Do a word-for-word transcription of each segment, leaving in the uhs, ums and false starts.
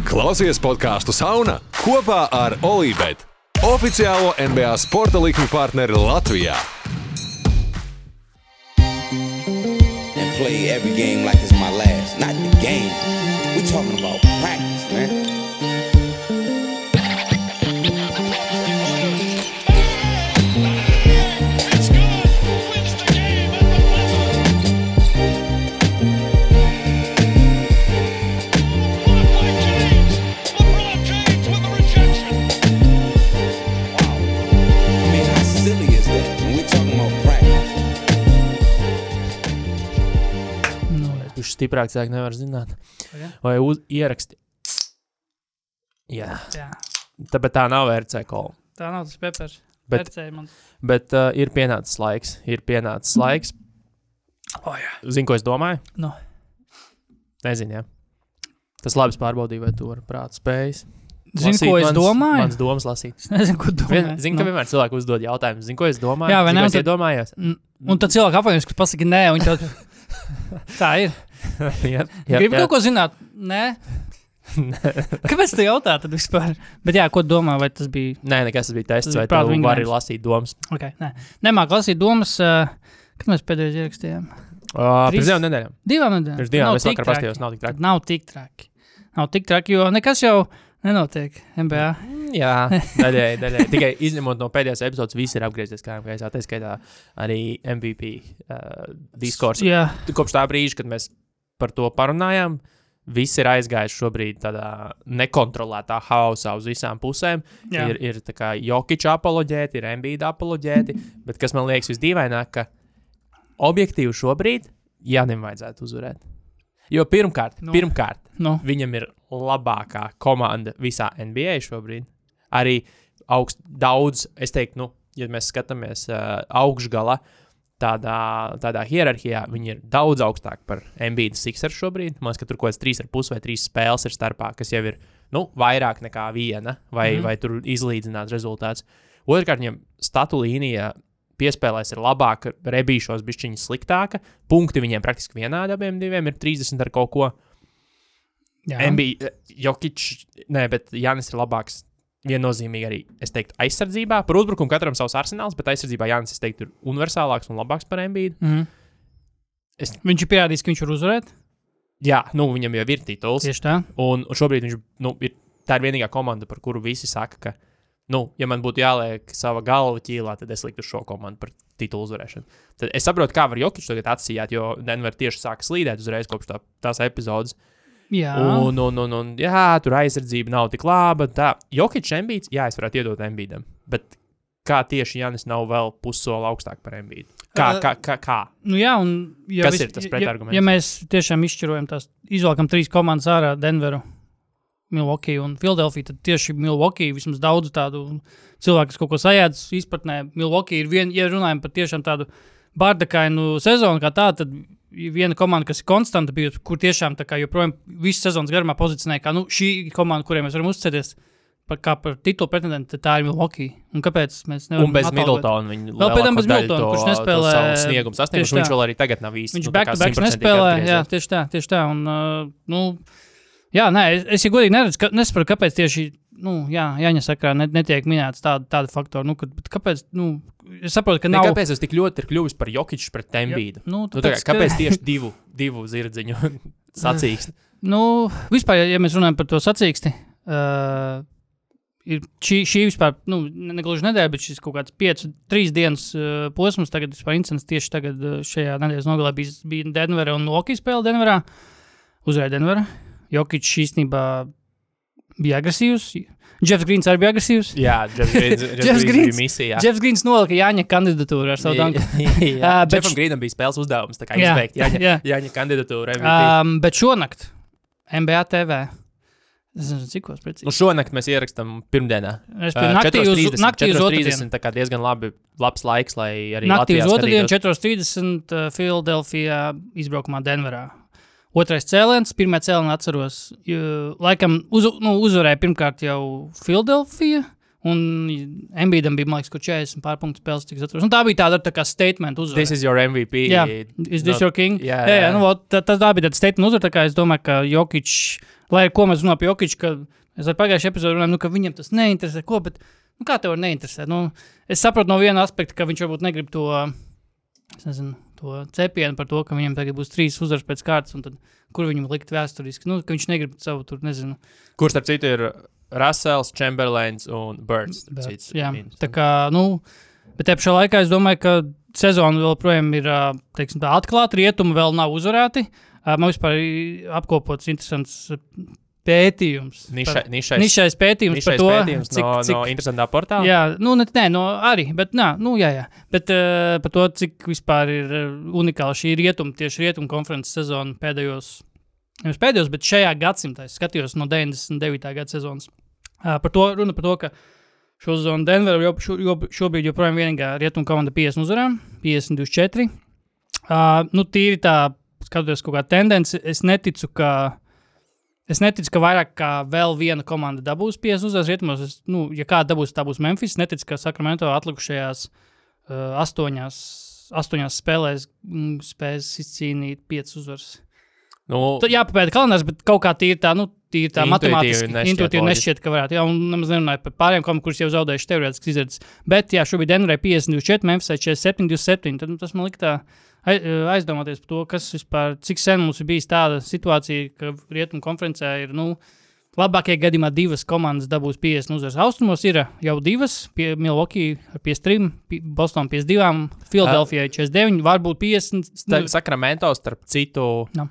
Klausies podcastu Sauna kopā ar Olībet, oficiālo N B A sporta likmi partneri Latvijā. And play every game like it's my last. Not the game. We're talking about practice, man. Stiprāk cilvēki nevar zināt. Okay. Vai uz, ieraksti. Jā. Jā. Tāpēc tā nav R C kola. Tā nav tas pepers. Bet, R C man. bet uh, ir pienācis laiks. Ir pienācis laiks. Oh, jā. Zini, ko es domāju? No. Nezinu, jā. Tas labs pārbaudīja, vai tu vari prātu spējas. Zini, ko es mans, domāju? Mans domas lasīt. Es nezinu, ko domāju. Vien, zini, no. ka vienmēr cilvēki uzdod jautājumus. Zini, ko es domāju? Jā, vai zini, ne? ko es iedomājos? Un, un tad cilvēki apvainojas, ka pasaka nē, un tad... Tā ir. jā, jā, Gribu jā. kaut ko zināt? Nē. Kāpēc tu jautā tad vispār? Bet jā, ko tu domā, vai tas bija... Nē, nekas tas bija tests, Tas vai bija prāta tu vari vingrinājums. lasīt domas. Ok, nē. Nemāk lasīt domas, uh, kad mēs pēdējais ierakstījām? Uh, Trīs- Pirms divām nedēļām. Divām nedēļām. Pirms divām Nav es tik vakar traki. pastījos, nav tik traki. Nav tik traki. Nav tik traki, jo nekas jau nenotiek N B A. Jā, daļai, daļai. Tikai izņemot no pēdējās epizodes, visi ir apgriezies kājām gaisā. Tā skaitā arī M V P uh, diskurss. Jā. Kopš tā brīža, kad mēs par to parunājām, visi ir aizgājuši šobrīd tādā nekontrolētā hausā uz visām pusēm. Jā. Ir, ir tā kā Jokića apoloģēti, ir Embiida apoloģēti, bet kas man liekas visdīvaināk, ka objektīvi šobrīd Janim vajadzētu uzvarēt. Jo pirmkārt, Nu. pirmkārt, Nu. viņam ir labākā komanda visā N B A šobrīd. Arī augst daudz, es teiktu, nu, ja mēs skatāmies uh, augšgala tādā, tādā hierarhijā, viņi ir daudz augstāk par Embiida Sixers šobrīd. Man liekas, ka tur kaut kāds trīs ar pus vai trīs spēles ir starpā, kas jau ir, nu, vairāk nekā viena, vai, Mhm. mm. vai tur izlīdzināts rezultāts. Otrkārt, viņam statu līnija piespēlēs ir labāka, rebīšos bišķiņa sliktāka, punkti viņiem praktiski vienādi abiem diviem ir trīsdesmit ar kaut ko. Jā. Embiid, Jokić, nē, bet Jānis ir labāks viennozīmīgi arī, es teiktu, aizsardzībā. Par uzbrukumu katram savs arsenāls, bet aizsardzībā Jānis, es teiktu, ir universālāks un labāks par Embiidu. Mhm. Es- Viņš ir pierādījis, ka viņš var uzvarēt. Jā, nu, viņam jau ir tituls. Tieši tā. Un, un šobrīd viņš, nu, ir, tā ir vienīgā komanda, par kuru visi saka, ka, nu, ja man būtu jāliek sava galva ķīlā, tad es liktu uz šo komandu par titulu uzvarēšanu. Tad es saprotu, kā var Jokić tagad atsījāt, jo Denver tieši sāka slīdēt uzreiz kopš tā, tās epizodes. Jā. Un, un, un, un, jā, tur aizsardzība nav tik laba. Tā, Jokić, Embiids, jā, es varētu iedot Embiidam. Bet kā tieši Jānis nav vēl pussoli augstāk par Embiidu? Kā, Uh, kā, kā, kā? Nu jā, un... Ja Kas vis- ir tas ja- pretarguments? Ja, ja mēs tiešām izšķirojam tās, izvalkam trīs komandas ārā, Denveru, Milwaukee un Philadelphia, tad tieši Milwaukee vismaz daudz tādu cilvēku, kas kaut ko sajēdz izpratnē. Milwaukee ir vien, ja runājam par tiešām tādu bardakainu sezonu kā tā, tad viena komanda, kas ir konstanta bijusi, kur tiešām tā kā joprojām visu sezonas garumā pozicionē, kā nu, šī komanda, kuriem mēs varam uzticēties par, kā par titulu pretendentu, tad tā ir Milwaukee. Un kāpēc mēs nevaram Un bez atalgot? Middletona viņa Vēl pēc tam bez lielāko daļu Middletona, to- kurš nespēlē- to savu sniegumu sasnieguši, tieši viņš tā. vēl arī tagad nav īsti. Viņš nu, tā kā back-to-back simtprocentīgi nespēlē, jā, atgriezies. tieši tā, tieši tā, un, uh, nu, jā, nē, es, es ja godīgi neredzu, ka, nesaprotu, kāpēc tieši, nu, jā, Jāņa sakrā net, netiek minēts tāda, tāda faktora, nu, kad, bet kāpēc, nu, es saprotu, ka Ne, nav... kāpēc tas tik ļoti ir kļuvis par Jokiću pret Embiidu? Nu, Nu, tā kā, tāpēc, ka- kāpēc tieši divu, divu zirdziņu sacīkst? Nu, vispār, ja, ja mēs runājam par to sacīksti, uh, ir šī, šī vispār, nu, ne- negluži nedēļa, bet šis kaut kāds pieci, trīs dienas uh, posms, tagad vispār incidents tieši tagad uh, šajā nedēļas nogalē bija, bija Denvera un Milwaukee spēle Denverā. Uzvarēja Denvera. Jokić īstenībā bija agresīvs. Jeffs Greens arī bija agresīvs. Jā, Jeffs Greens, Jeffs Jeffs Greens Greens- bija misijā. Jeffs Greens nolika Jāņa kandidatūru ar savu danku. Jā, Ā, bet Jeffam š- Greenam bija spēles uzdevums, tā kā Jā, izbeigt Jāņa, jā. Jāņa kandidatūru M V P. Um, bet šonakt N B A T V. Es nezinu, cikos precīzi. Nu, šonakt mēs ierakstām pirmdienā. Es pie naktī uz, naktī uz otrdienu. trīsdesmit, tā kā diezgan labi, labs laiks, lai arī Naktī Latvijā uz otrdienu, skatītos. četros trīsdesmit uh, Philadelphia izbraukumā Denverā. Otrais cēliens, pirmā cēliena atceros, jo, laikam uz, nu, uzvarēja pirmkārt jau Philadelphia, Un Embiidam bija, man liekas, kur četrdesmit pārpunktu spēles tiks atveros. Un tā bija tāda tā kā statement uzvara. This is your M V P. Jā, is this no, your king? Jā, jā, jā. jā. Nu, tā, tā, tā bija tāda statement uzvara, tā kā es domāju, ka Jokic, lai ko mēs runājam par Jokic, ka es ar pagājušajā epizodē runāju, nu, ka viņam tas neinteresē, ko, bet, nu, kā tev var neinteresēt? Nu, es saprotu no viena aspekta, ka viņš varbūt negrib to, es nezinu, to cepienu par to, ka viņam tagad būs trīs uzvaras pēc kārtas, un tad, kur viņam likt vēsturiski, nu, ka viņš negrib savu tur, nezinu. Kur starp citu ir Russells, Chamberlains un Birds. Bet, jā, tā kā, nu, bet te pašā laikā es domāju, ka sezona vēl projām ir, teiksim tā, atklāta, rietumi vēl nav uzvarēti. Man vispār apkopots interesants pētījums. Niša, par, nišais, nišais pētījums nišais par to, pētījums cik, no, cik, no interesantā portāla? Jā, nu, ne, nē, no arī, bet, nā, nu, jā, jā. Bet uh, par to, cik vispār ir unikāli šī rietuma, tieši rietuma konferences sezona pēdējos, nevis pēdējos, bet šajā gadsimtā es skatījos no deviņdesmit devītā gada sezonas. Uh, par to runa par to, ka šo sezonu Denver jau, šo, jo, šobrīd joprojām vienīgā rietuma komanda piecdesmit uzvarām, piecdesmit divdesmit četri. Uh, nu, tīri tā, skatoties kaut kā tendenci, es neticu, ka es neticu, ka vairāk kā vēl viena komanda dabūs piecdesmit uzvaras rietumos. Es, nu, ja kāda dabūs, tā būs Memphis. Neticu, ka Sacramento atlikušajās uh, astoņās, astoņās spēlēs mm, spēs izcīnīt piecas uzvaras. Nu, Tad jāpapēta kalendārs, bet kaut kā tīri tā, nu, tīri tā Intuitīvi matemātiski, nešķiet intuitīvi loģiski. nešķiet, ka varētu. Jā, un nemaz nerunāju par pārējiem komandām, kuras jau zaudējuši teorētiski izredzes. Bet, jā, šobrīd Denverē piecdesmit divdesmit četri, Memphisai četrdesmit septiņi divdesmit septiņi. Tad nu, tas man lika tā aiz, aizdomāties par to, kas vispār, cik sen mums ir bijis tāda situācija, ka Rietumu konferencē ir, nu, labākajā gadījumā divas komandas dabūs piecdesmit uzvaras. Austrumos ir jau divas, pie Milwaukee ar piecdesmit trim, Boston piecdesmit divi, Philadelphia četrdesmit deviņi, varbūt piecdesmit. nu, Sacramento starp citu no.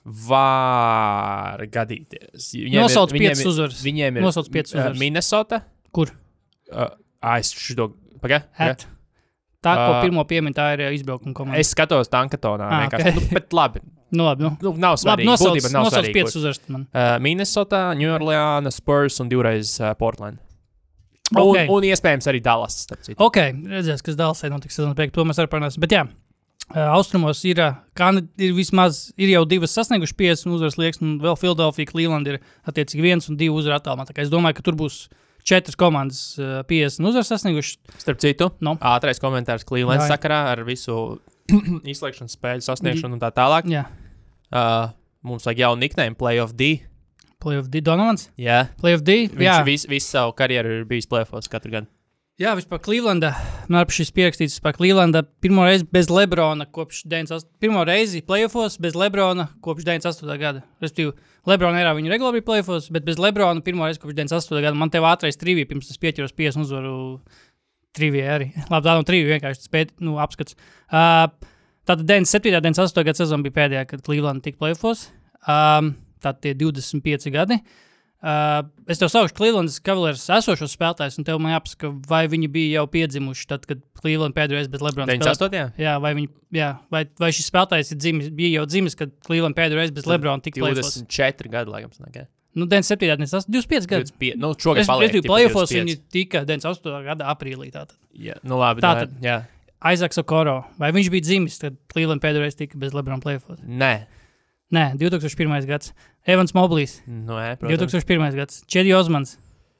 var gadīties. Viņiem Nosauc ir- viņiem piecas ir- uzvaras. Viņiem ir Nosauc piecas uh, uzvaras. Minnesota. Kur? Uh, es šito, paga, At. Tā, ko Ā. pirmo piemin, tā ir izbraukuma komanda. es skatos Tankatonā. Ah, vienkārši. ok. Nu, bet labi, Nu, labi, nu. nu, nav Labi, svarīgi. nosauc, Būtībā nav nosauc svarīgi, piecas kur. uzvaras man. Uh, Minnesota, New Orleans, Spurs un divreiz uh, Portland. Un, Ok. un iespējams arī Dallas. starp citu. Ok, redzēs, kas Dallasai notiks sezonas beigās, to mēs arī parunāsim. Bet jā, ā, austrumos ir, ā, Kanada ir vismaz, ir jau divas sasnieguši piecdesmit uzvaras liekas, un vēl Philadelphia, Cleveland ir attiecīgi viens un divi uzvaru attālumā. Tā kā es domāju, ka tur būs četras komandas ā, piecdesmit uzvaras sasnieguši. Starp citu, No. ātrais komentārs Cleveland Jā, jā. sakarā ar visu izslēgšanas spēļu sasniegšanu un tā tālāk. Jā, Uh, mums vajag jaunu nickname, Playoff D. Playoff D, Donovans, Jā, Playoff D, viņš jā. visu vis savu karjeru ir bijis playoffos katru gadu. Jā, vispār Clevelanda, man arī šis pierakstīts, vispār Clevelanda pirmo reizi bez Lebrona kopš deviņdesmit astoņā, pirmo reizi playoffos bez Lebrona kopš deviņdesmit astoņā gada. Respektīvi, Lebrona erā viņu regulāri bija playoffos, bet bez Lebrona pirmo reizi kopš deviņdesmit astoņā gada. Man tev ātrais trivija, pirms tas pieķeros piecdesmit uzvaru trivija arī. Labi, tā nav trivija, vienkārši spēt, nu, apskats. Uh, tātad deviņdesmit septītā, deviņdesmit astotā gada sezona bija pēdējā, kad Clevelanda tika playoffos. Um, tātad tie divdesmit pieci gadi. Uh, es tev saucu Clevelandas Cavaliers esošos spēlētājus, un tev man jāpasaka, vai viņi bija jau piedzimuši tad, kad Cleveland pēdējo reizi bez Lebrona deviņdesmit astotajā Jā, vai, viņi, jā, vai, vai šis spēlētājs ir dzimis, bija jau dzimis, kad Cleveland pēdējo reizi bez Lebrona tika playoffos? divdesmit četri gadi, laikam, sanāk, jā. Nu, deviņdesmit septītā, deviņdesmit astotajā, divdesmit pieci gadi. divdesmit pieci Nu, šogad Es paliek. domāju, tipa playoffos divdesmit viņi pieci tika deviņdesmit astotajā gada aprīlī. Tātad. Jā, nu labi. Tātad. Tā, jā. Isaacs Okoro, vai viņš bija dzimis, kad Cleveland pēdējo reizi tika bez Lebrona playoffos? Nē. Nē, divs tūkstoš pirmais gads. Evans Moblīs, Nu, nē, divs protams. tūkstoš pirmais gads. Čedi Osmans.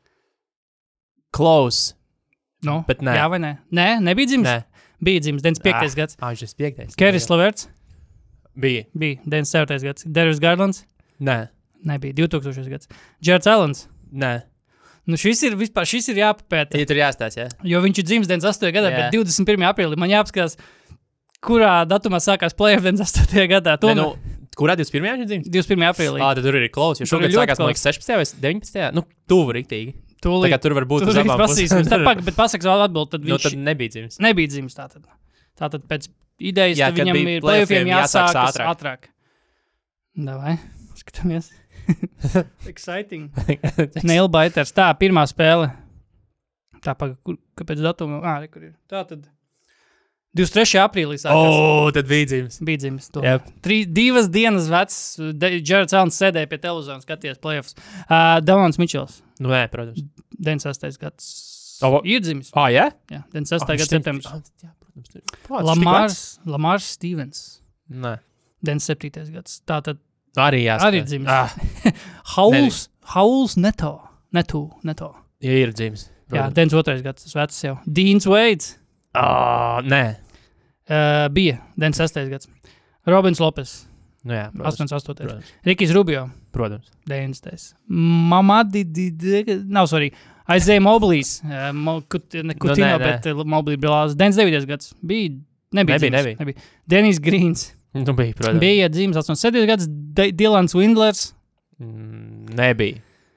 Close. Nu, Bet nē. Jā vai nē? Nē, nebija dzimis. Nē. Bija dzimis, deviņdesmit piektais Ah, gads. Ah, viņš ir piektais. Keris Laverts Bija. bija deviņdesmit septītais gads. Darius Garlands Nē. nebija divtūkstošais gads. Jareds Allens. Nē. Nu, šis ir vispār, šis ir jāpapēta. Ja tur jāstāsta, jā. Jo viņš ir dzimis deviņdesmit astotajā gadā, Jā. bet divdesmit pirmajā aprīlī man jāapskatās, kurā datumā sākās playoff deviņdesmit astotajā gadā. Nē, Tomēr nu, kurā divdesmit pirmajā viņš dzimis? divdesmit pirmajā aprīlī. Ah, tad tur ir close, jo Tur ir šogad ļoti sākās, man close. liekas, sešpadsmitajā vai deviņpadsmitajā Nu, tuvu riktīgi. Tā Tūlīt. kā tur var būt Tur uz arī abām prasīsim. pusēm. Tad, pak- bet pasaks vēl atbild, tad Nu, viņš tad nebija dzimis. nebija dzimis tātad. Tātad pēc idejas, Jā, tad kad viņam bija ir playoffiem playoffiem jāsākas jāsākas ātrāk. ātrāk. Davai, skatāmies. Exciting. Nailbiters. Tā, pirmā spēle. Tā, paga, kur, kāpēc datuma? Ā, re, kur ir. Tā tad divdesmit trešajā aprīlī sākās. O, tad bija dzimis. Bija dzimis. to. Jep. Trī, divas dienas vecs. Jareds Allens sēdēja pie televizora un skatījās playoffs. Uh, Devons Mičels. Nu, nē, protams. deviņdesmit sastais gads. O, Ir dzimis. Ah, jā? Jā, deviņdesmit sastais gads septembris. Jā, protams. tur- Pats, Lamārs, Lamārs Stevens. Nē. deviņdesmit septītais gads. Tātad Arī jāsaka. arī dzimis. Ah, Hauls, Hauls Neto. Neto, Neto. ja ir dzimis. Jā, deviņdesmit otrais gads, tas vecs jau. Deans Veids. Oh, nē. Uh, bija deviņdesmit sestais gads. Robins Lopes. Nu jā, protams. astoņdesmit astotais Protams. Rikijs Rubio. Protams. deviņdesmitais Mamadi, nav svarīgi. Aizēja Moblīs. Uh, mo, kut, ne Kutino, nē, nē. bet uh, Moblī Bilās. deviņdesmit devītais gads. Bija, nebija Nebija, dzimis, nebija. nebija. Denis Grīns. Nu bija, protams. Bija dzimis astoņdesmit septītais gads. D Dilans Windlers. Mm, nebija.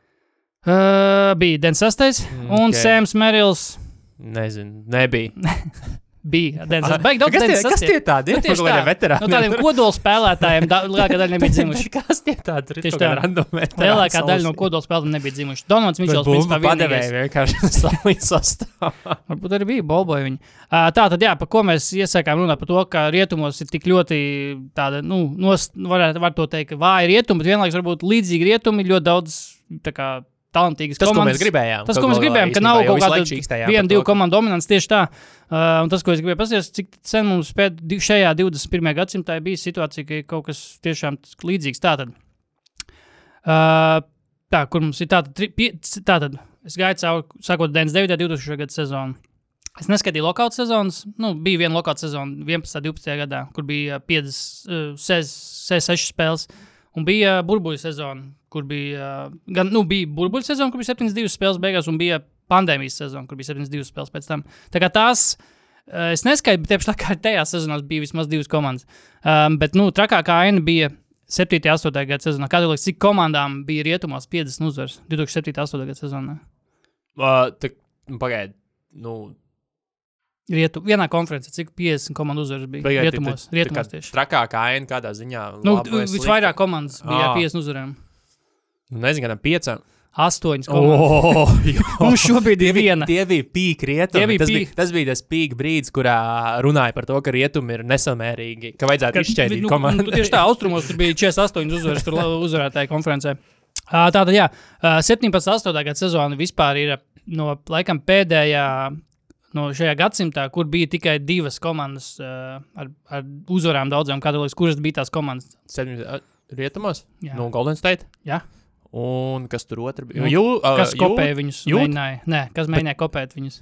Uh, bija deviņdesmit sestais Mm, Un ok. Sams Merils. Nezinu, nebija. Bija deviņdesmit sestais Baigi daudz kas, tie, deviņdesmit kas sestais tie tādi ir? Nu, tieši Kaut kādiem tā. veterāniem. No tādiem kodola spēlētājiem da, lielākā daļa nebija dzimuši. Kas tie tādi ir? Tieši Kaut kādi tā. random veterāni Lielākā daļa no sausi. kodola spēlētājiem nebija dzimuši. Donovans Mičels Bet principā bumbu padevēja vienīgais. vienkārši salīdz sastāvā. Varbūt arī bija bolboja viņi. Uh, tā tad, jā, par ko mēs iesākām runāt par to, ka rietumos ir tik ļoti tāda, nu, nos, varētu var to teikt, ka vāji rietumi, bet vienlaiks varbūt līdzīgi rietumi, ļoti daudz, tā kā, talantīgas Tas, ko komandas. mēs gribējām. Tas, ko mēs gribējām, ka nav kaut kāda viena, divu komandu dominants tieši tā. Uh, un tas, ko es gribēju pasties, cik sen mums pēc šajā divdesmit pirmajā gadsimtā bija situācija, ka ir kaut kas tiešām līdzīgs. Tātad, uh, tā, kur mums ir tātad, tri, pie, tātad es gāju cauri, sākot deviņdesmit devītajā divtūkstošajā gada sezonu. Es neskatīju lokālu sezonas, nu, bija viena lokāla sezona vienpadsmitajā divpadsmitajā gadā, kur bija piecdesmit sešas spēles. Un bija burbuļu sezona, kur bija, gan, nu, bija burbuļu sezona, kur bija septiņdesmit divas spēles beigās, un bija pandēmijas sezona, kur bija septiņdesmit divas spēles pēc tam. Tā kā tās, es neskaitu, bet tieši tā kā tajā sezonās bija vismaz divas komandas. Um, bet, nu, trakākā aina bija septītajā astotajā gada sezonā. Kā tu liekas, cik komandām bija rietumos piecdesmit uzvaras divtūkstoš septītajā astotajā gada sezonā? Uh, tā, pagaid, nu, Rietu, vienā konferencē, cik piecdesmit komandu uzvaras bija pagaid, rietumos, tā- tā- rietumos tā kā tieši. Trakākā aina kādā ziņā. Nu, laba vai slikta? visvairāk komandas bija Ā. piecdesmit uzvarām. Nu, nezinu, kādām piecām. Astoņas komandas. Oh, Mums šobrīd ir viena. Tie bija pīk rietumi. Tie bija tas, pīk. bija, tas bija tas pīk brīdis, kurā runāja par to, ka rietumi ir nesamērīgi, ka vajadzētu Kad- izšķēdīt nu, komandu. nu, Tieši tā, austrumos tur bija četrdesmit astoņas uzvaras, tur la- uzvarētāja konferencē. Uh, Tātad, jā, uh, septiņpadsmit astotajā gada sezona vispār ir no, laikam, pēdējā no šajā gadsimtā, kur bija tikai divas komandas uh, ar, ar uzvarām daudzām, kāda liekas, kuras bija tās komandas. Septiņdesmit rietumos? Jā. No Golden State? Jā. Un kas tur otru bija? Nu, Jū, uh, Kas jū- kopēja viņus? jūt? Mēģināja, nē, kas mēģināja kopēt viņus?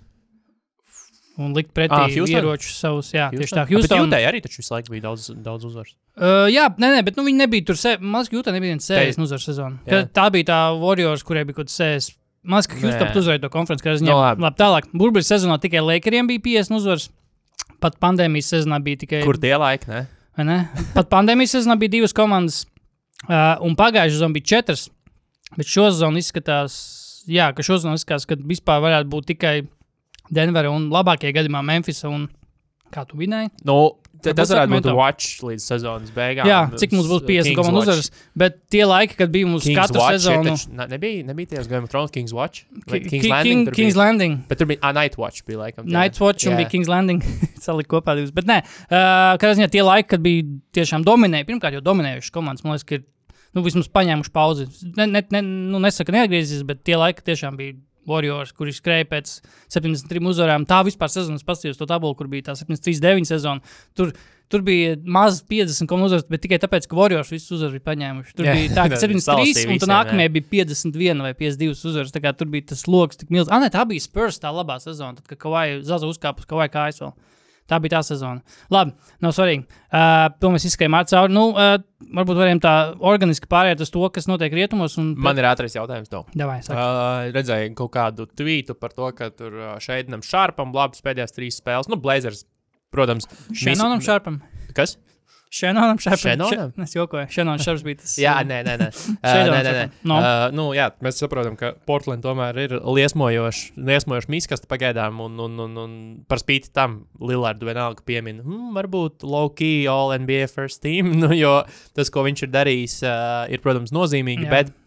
Un likt pretī Ā, ah, Houston? ieročus savus, jā, tieši tā. Bet Houston, Jūtai arī taču visu laiku bija daudz, daudz uzvaras. Uh, jā, nē, nē, bet nu, viņi nebija tur. Se... Man liekas, ka Jūtā nebija viens sēdes uzvaras sezona. Jā. Ka Tā bija tā Warriors, kurai bija kaut kāds sēdes. Man liekas, ka Houston Nē. pat uzvarēja to konferenci. Kā es Nu, viņam, labi. labi, tālāk. Burbuļu sezonā tikai Lakeriem bija piecdesmit uzvaras. Pat pandēmijas sezonā bija tikai. Kur tie laiki, ne? vai ne? Pat pandēmijas sezonā bija divas komandas. Uh, un pagājušajā sezonā bija četras. Bet šo sezonu izskatās, jā, ka šo sezonu izskatās, ka vispār varētu būt tikai Denvera un labākajā gadījumā Memphisa un kā tu minēji? Nu, t- tas Varbūt varētu būt Sacramento. watch līdz sezonas beigām. Jā, cik mums būs piecdesmit Kings komandu Watch. uzvaras, bet tie laiki, kad bija mums Kings katru Watch, sezonu. taču, ne, nebija, nebija tajos Game of Thrones Kings Watch? Vai Ki- Kings Ki- Landing? King, tur King's bija? Landing. Bet tur bija, ah, Night Watch bija laikam. tie. Night Watch un Jā. bija King's Landing. Salikt kopā divas. Bet nē, uh, kādā ziņā tie laiki, kad bija tiešām dominējuši, pirmkārt jau dominējušas komandas, man liekas, ka ir, nu, vismaz paņēmuši pauzi. Ne, ne, ne, nu, nesaka neatgriezīsies, bet tie laiki tiešām bija Warriors, kuri skrēja pēc septiņdesmit trim uzvarām. Tā vispār sezonas paskatījos to tabulu, kur bija tā septiņdesmit trīs deviņi sezona. Tur, tur bija maz piecdesmit komandu uzvaras, bet tikai tāpēc, ka Warriors visus uzvaras bija paņēmuši. Tur Jā, bija tā, ka septiņdesmit trīs salasīja un visiem, tad nākamajā bija piecdesmit viena vai piecdesmit divas uzvaras. Tā kā tur bija tas loks tik milzīgs. Ah, nē, tā bija Spurs, tā labā sezona, tad, kad Kawhi Zaza uzkāpa uz Kawhi kājas vēl. Tā bija tā sezona. Labi, nav svarīgi. Uh, to mēs izskatījām ar cauri. Nu, uh, varbūt varējām tā organiski pāriet uz to, kas notiek rietumos. Un... Man ir ātrais jautājums tev. Davai, saka. Uh, redzēju kaut kādu tvītu par to, ka tur uh, Šeidinam Šārpam labas pēdējās trīs spēles. Nu, Blazers, protams. Šenonam Šarpam. Kas? Šenonam Šarpam. Šenonam? Še... Es jokoju. Šenonam Šarps bija tas. Jā, nē, nē, nē. Uh, Šeidonam nē, nē, nē. Šarpam. No. Uh, nu, jā, mēs saprotam, ka Portland tomēr ir liesmojoši, liesmojoši miskasta pagaidām, un, un, un, un par spīti tam Lillardu vienalga piemin, hmm, varbūt low-key all N B A first team, nu, jo tas, ko viņš ir darījis, uh, ir, protams, nozīmīgi, Jā. bet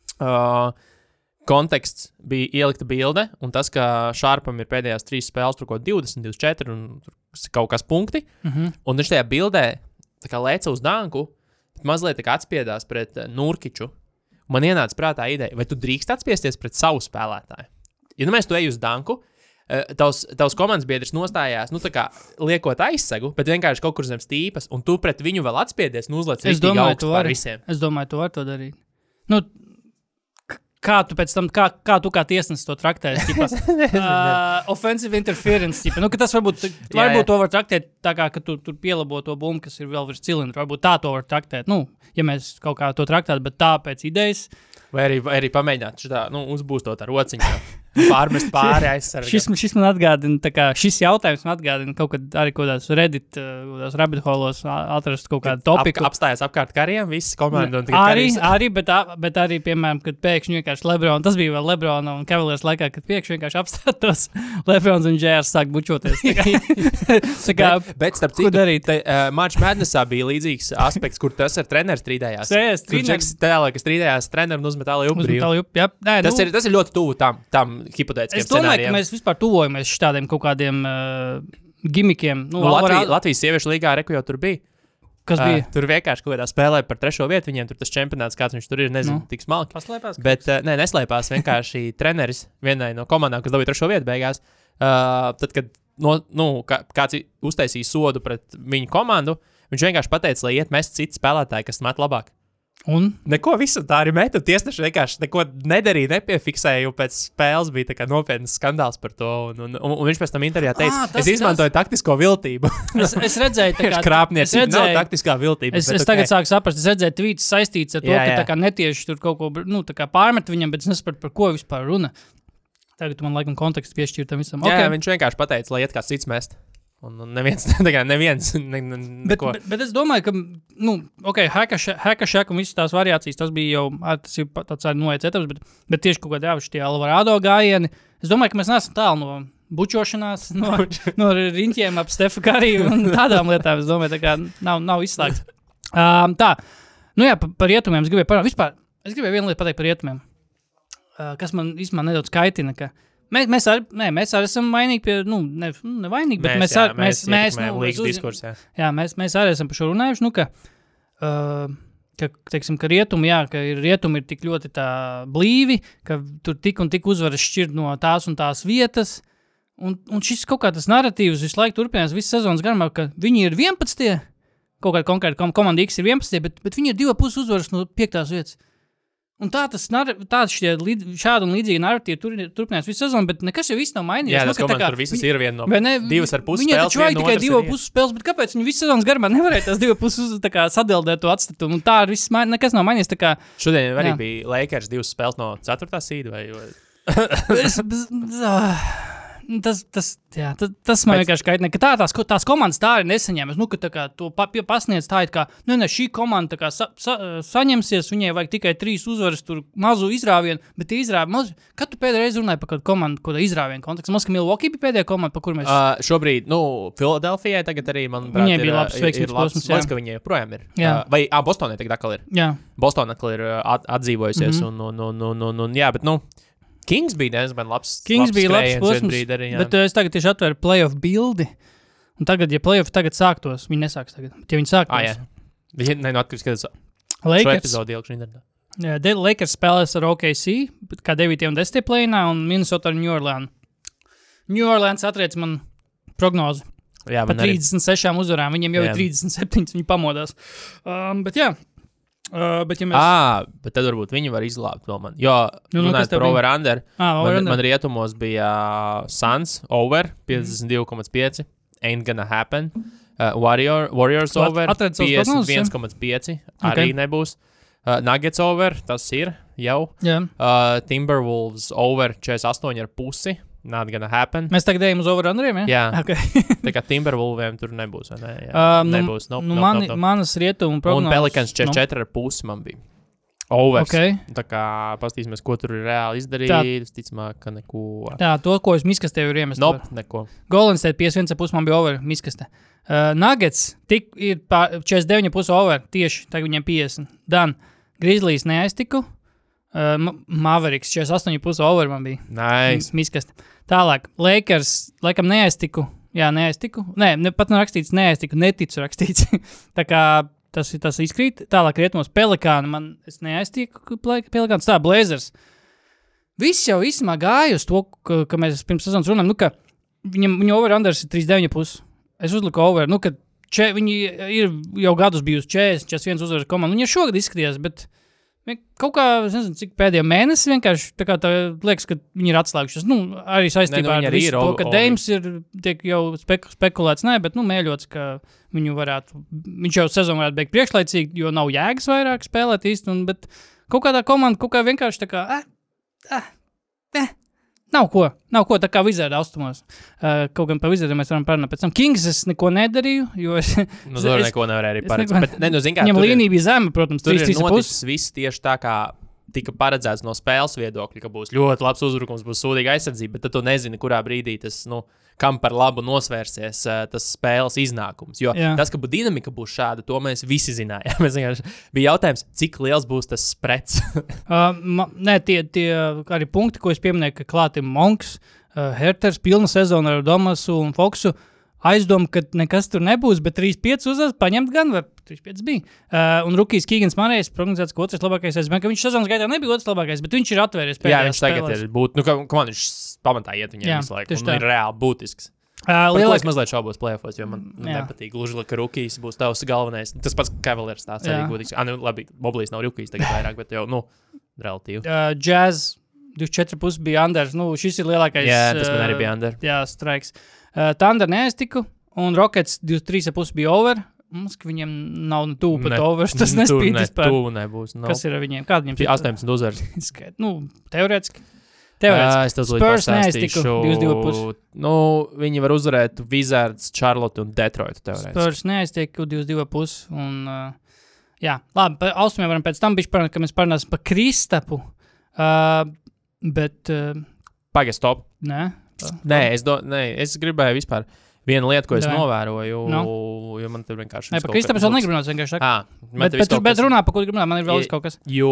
uh, konteksts bija ielikta bilde, un tas, ka Šārpam ir pēdējās trīs spēles, tur kaut divdesmit, divdesmit četri un tur kaut kas punkti, Mhm. un viņš tajā bildē tā kā lēca uz danku, bet mazliet tā kā atspiedās pret uh, Nurkiču. Man ienāca prātā ideja, vai tu drīkst atspiesties pret savu spēlētāju? Ja nu mēs tu ej uz danku, uh, tavs, tavs komandas biedrs nostājās, nu tā kā liekot aizsegu, bet vienkārši kaut kur zem stīpas, un tu pret viņu vēl atspiedies, nu uzlec Es riktīgi domāju, augstu tu pār vari. visiem. Es domāju, tu vari to darīt. Nu, k- kā tu pēc tam, kā, kā tu kā tiesnesis to traktēsi, tipa, uh, offensive interference, tipa, nu, ka tas varbūt, varbūt jā, to var traktēt tā kā, ka tu tur pielabo to bumbu, kas ir vēl virs cilindra, varbūt tā to var traktēt, nu, ja mēs kaut kā to traktētu, bet tā pēc idejas. Vai arī, vai arī pamēģināt šitā, nu, uzbūstot ar rociņu. Pārmest pāri aizsargāt. šis, šis man atgādina, tā kā šis jautājums man atgādina kaut kad arī kaut kādās Reddit, kaut kādās rabbit holos atrast kaut kādu topiku. Ap, apstājas apkārt kariem, visas komanda un arī, karijas. arī, bet, bet arī, piemēram, kad pēkšņi vienkārši Lebron, tas bija vēl Lebrona un Cavaliers laikā, kad pēkšņi vienkārši apstātos Lebrons un J R sāk bučoties. Tā kā, tā kā, bet, bet starp citu, te, uh, March Madnessā bija līdzīgs aspekts, kur tas ar treneris strīdējās. Kur Džeks Tēlē, kas strīdējās treneru un uzmet tālāk brīvu. Tas, ir, tas ir ļoti tuvu tam, tam hipotētiskiem es domāju, scenārijiem. Ka mēs vispār tuvojamies šādiem kaut kādiem uh, gimikiem. Nu, nu, Latvija, Latvijas, Latvijas sieviešu līgā reku jau tur bija. Kas bija? Uh, tur vienkārši kaut kādā spēlē par trešo vietu, viņiem tur tas čempionāts, kāds viņš tur ir, nezinu, nu. tik smalki. Paslēpās? Bet, uh, nē, neslēpās vienkārši treneris vienai no komandām, kas dabīja trešo vietu beigās. Uh, tad, kad no, nu, kā, kāds uztaisīja sodu pret viņu komandu, viņš vienkārši pateica, lai iet mest citi spēlētāji, kas met labāk. Un? Neko visu tā arī meta. Tiesneši vienkārši neko nedarīja, nepiefiksēja, jo pēc spēles bija tā kā nopietnas skandāls par to. Un, un, un, un viņš pēc tam intervijā teica, ah, tas, es izmantoju tas... taktisko viltību. es, es redzēju, tā kā krāpniecība nav taktiskā viltība. Es, es okay. tagad sāku saprast, es redzēju tvītus saistīts ar to, jā, jā. ka tā kā netieši tur kaut ko, nu, tā kā pārmet viņam, bet es nesapratu, par ko vispār runa. Tagad tu man laikam kontekstu piešķir tam visam. Jā, okay. jā, viņš vienkārši pateica, lai iet kāds cits mest. Un, un neviens, tā kā neviens, ne, ne, bet, bet, bet es domāju, ka, nu, ok, hackašek un visas tās variācijas, tas bija jau, tas ir tāds arī noiets etaps, bet, bet tieši kaut kādi jāvuši tie Alvarado gājieni, es domāju, ka mēs neesam tālu no bučošanās, no, no riņķiem ap Stefu Kariju un tādām lietām, es domāju, tā kā nav, nav izslēgts. Um, tā, nu jā, par, par rietumiem es gribēju parādīt, vispār, es gribēju vienu lietu pateikt par rietumiem, uh, kas man īstenībā nedaudz kaitina, ka Mēs, mēs, ar, nē, mēs arī esam vainīgi pie, nu, ne, ne vainīgi, bet mēs, mēs, ar, mēs, mēs, mēs, nu, līdz diskurs, jā. Jā, mēs, mēs arī esam par šo runājuši, nu, ka, uh, ka, teiksim, ka rietumi, jā, ka rietumi ir tik ļoti tā blīvi, ka tur tik un tik uzvaras šķirt no tās un tās vietas, un, un šis kaut kā tas narratīvs visu laiku turpinās visu sezonas garumā, ka viņi ir vienpadsmitie, kaut kāda konkrēta kom, komanda X ir vienpadsmitie, bet, bet viņi ir divi pus uzvaras no piektās vietas. Un tā tas tāds šādi un līdzīgi narratīvi tur, turpinās visu sezonu, bet nekas jau viss nav mainījies. Jā, tas nu, komanda tur visas ir viena no ne, divas ar pusi spēles. Viņi taču vajag tikai divu pusi spēles, bet kāpēc viņi visu sezonas garumā nevarēja tās divu pusi sadaldēt to atstatu? Un tā viss main, nekas nav mainījies. Tā kā, šodien arī jā. Bija Lakers divas spēles no ceturtās sīda vai... Tas, tas, jā, tas, tas man vienkārši kaitina, ka tā, tās, tās komandas tā arī nesaņēmas. Nu, ka tā kā to pa, pasniedz tā, it kā, nu, ne, šī komanda tā kā sa, sa, saņemsies, viņai vajag tikai trīs uzvaras, tur mazu izrāvienu, bet tie izrāvi mazu. Kad tu pēdējā reizi runāji par kādu komandu, kādu izrāvienu kontekstu? Mums, ka Milwaukee bija pēdējā komanda, pa kur mēs... Uh, šobrīd, nu, Filadelfijai tagad arī, manuprāt, viņai bija ir, labs veiksmīgs posms, jā. Liekas, ka viņai joprojām ir. Jā. Uh, vai, ā, Bostonai tagad atkal ir. Jā. Bostonai atkal ir at, atdzīvojusies, mm-hmm. un, un, un, un, un, un, jā, bet, nu, Kings bija diezgan labs. Kings labs bija labs posms, arī, bet uh, es tagad tieši atveru playoff bildi, un tagad, ja playoff tagad sāktos, viņi nesāks tagad, bet ja viņi sāktos. Ah, jā. Viņi ne, no atkarīgs, kad es Lakers, šo epizodu ielkšu internetā. Jā, de, Lakers spēlēs ar O K C, kā devītajā un desmitajā play-inā, un Minnesota ar New Orleans. New Orleans atriec man prognozi. Jā, pa trīsdesmit sešām uzvarām, viņiem jau jā. Ir trīsdesmit septiņi, viņi pamodās. Um, bet jā. Uh, bet, ja mēs... ah, bet tad varbūt viņi var izglābt vēl man. Jo, nu, runājot par over-under, ah, over man, man rietumos bija uh, Suns over, piecdesmit divi komats pieci, ain't gonna happen. Uh, Warrior, Warriors At, over, piecdesmit viens komats pieci, arī okay. nebūs. Uh, Nuggets over, tas ir jau. Yeah. Uh, Timberwolves over, četrdesmit astoņi ar pusi. Not gonna happen. Mēs tagad ejam uz over-underiem, ja? Jā. Okay. Tā kā Timberwolviem tur nebūs, vai ne? Jā. Um, nebūs. Nope, nu, nope, mani, nope, nope. Manas rietumu prognozes. Un Pelicans četrdesmit četri ar pusi man bija. Overs. Okay. Tā kā pastīsimies, ko tur ir reāli izdarīt. Ticamāk, ka neko. Tā, to, ko es miskastēju ir iemest. Nope, neko. Golden State piecdesmit viens ar pusi man bija over miskastē. Uh, Nuggets tik ir četrdesmit deviņi ar pusi over, tieši tagad viņiem piecdesmit. Dan, Grizzlies neaiztiku. Uh, Mavericks četrdesmit astoņi ar pusi over man bija. Nice. Miskastē. Tālāk, Lakers, laikam neaiztiku, jā, neaiztiku, nē, ne, pat nav rakstīts neaiztiku, neticu rakstīts, tā kā tas ir tas izkrīt, tālāk rietumos Pelikāni, man, es neaiztiku Pelikāns, tā, Blazers, viss jau īstenībā gāja uz to, ka, ka mēs pirms sezonas runājam, nu, ka viņam, viņa over-unders ir trīsdesmit deviņi pusi, es uzliku over, nu, ka če, viņi ir jau gadus bijusi četrdesmit, četrdesmit viens uzvaras komanda, viņi šogad izskatījās, bet kaut kā, es nezinu, cik pēdējā mēnesī vienkārši tā kā tā liekas, ka viņi ir atslēgušies. Nu, arī saistībā ne, nu, ar arī visu ir, to, o- ka o- Deims ir tiek jau spek spekulēts, nē, bet, nu, mēļots, ka viņu varētu, viņš jau sezonu varētu beigt priekšlaicīgi, jo nav jēgas vairāk spēlēt īsti, un, bet kaut kādā komanda, kaut kā vienkārši tā kā, eh, eh, eh. Nav ko, nav ko, tā kā Wizarda austumos. Uh, kaut gan par Wizardiem mēs varam parunāt pēc tam. Kings es neko nedarīju, jo es... Nu, tur neko nevarēja arī es paredzēt. neko- Bet, ne, nu, zin kā, Viņam tur ir- līnija bija zema, protams, Tur trīs, ir trīs ar noticis pusi. viss tieši tā, kā tika paredzēts no spēles viedokļa, ka būs ļoti labs uzbrukums, būs sūdīga aizsardzība, bet tad tu nezini, kurā brīdī tas, nu, kam par labu nosvērsies uh, tas spēles iznākums. Jo Jā. tas, ka būs dinamika būs šāda, to mēs visi zinājām. Mēs vienkārši bija jautājums, cik liels būs tas sprets. Uh, ma, nē, tie, tie arī punkti, ko es pieminēju, ka klāt ir Monks, uh, Herters, pilna sezona ar Domasu un Foksu. Aizdomu, ka nekas tur nebūs, bet trīs pieci uzvars paņemt gan var. trīs pieci bija. Uh, un Rukijs Kīgans Marējs prognozēts, ka otrs labākais. Es domāju, ka viņš sezonas gaitā nebija otrs labākais, bet viņš ir atvērties Jā, pēdējās viņš tagad spēlēs. ir būt, nu, ka, ka man viņš pamatā iet viņiem Jā, visu laiku. tieši Un tā. ir reāli būtisks. Uh, Par ko lielāk... es mazliet šaubos play-offos, jo man nu, Jā. nepatīk gluži, ka Rukijs būs tavs galvenais. Tas pats Cavaliers tās arī Jā. godīgs. Ah, nu, labi, Moblīs nav Rukijs tagad vairāk, bet jau, nu, relatīvi. Uh, jazz divdesmit četri pusi bija Anders. Nu, šis ir lielākais. Jā, tas man uh, arī bija under. Jā, straiks. Uh, Thunder neaiztiku, un Rockets divdesmit trīs pusi bija over. Mums, ka viņiem nav ne tuvu pat Ne. overs, tas Tur nespīd ne, vispār. tuvu nebūs. No. Kas ir ar viņiem? Kāda viņiem Šī astoņdesmit uzvaras. Skait, nu, teorētiski. Teorētiski. Es tev Spurs neaiztiku, divdesmit divi pusi. Nu, viņi var uzvarēt Wizards, Charlotte un Detroit. Teorētiski. Spurs neaiztiku, divdesmit divi pusi. Un, uh, jā, labi, par Austrumiem varam pēc tam bišķi parunāt, ka mēs parunāsim par Kristapu. Uh, bet, uh, Pagaid, stop. nē. Nē, es, do, nē, es gribēju vispār vienu lietu, ko es Davai. novēroju, Nu? jo man tur vienkārši... Nē, viss par kaut Kristapu kā- es vēl negribu runāt, vienkārši saka. Ā, man Bet, te viss bet, kaut bet kas- runā, par ko gribu runāt, man ir vēl Ja- kaut kas. Jo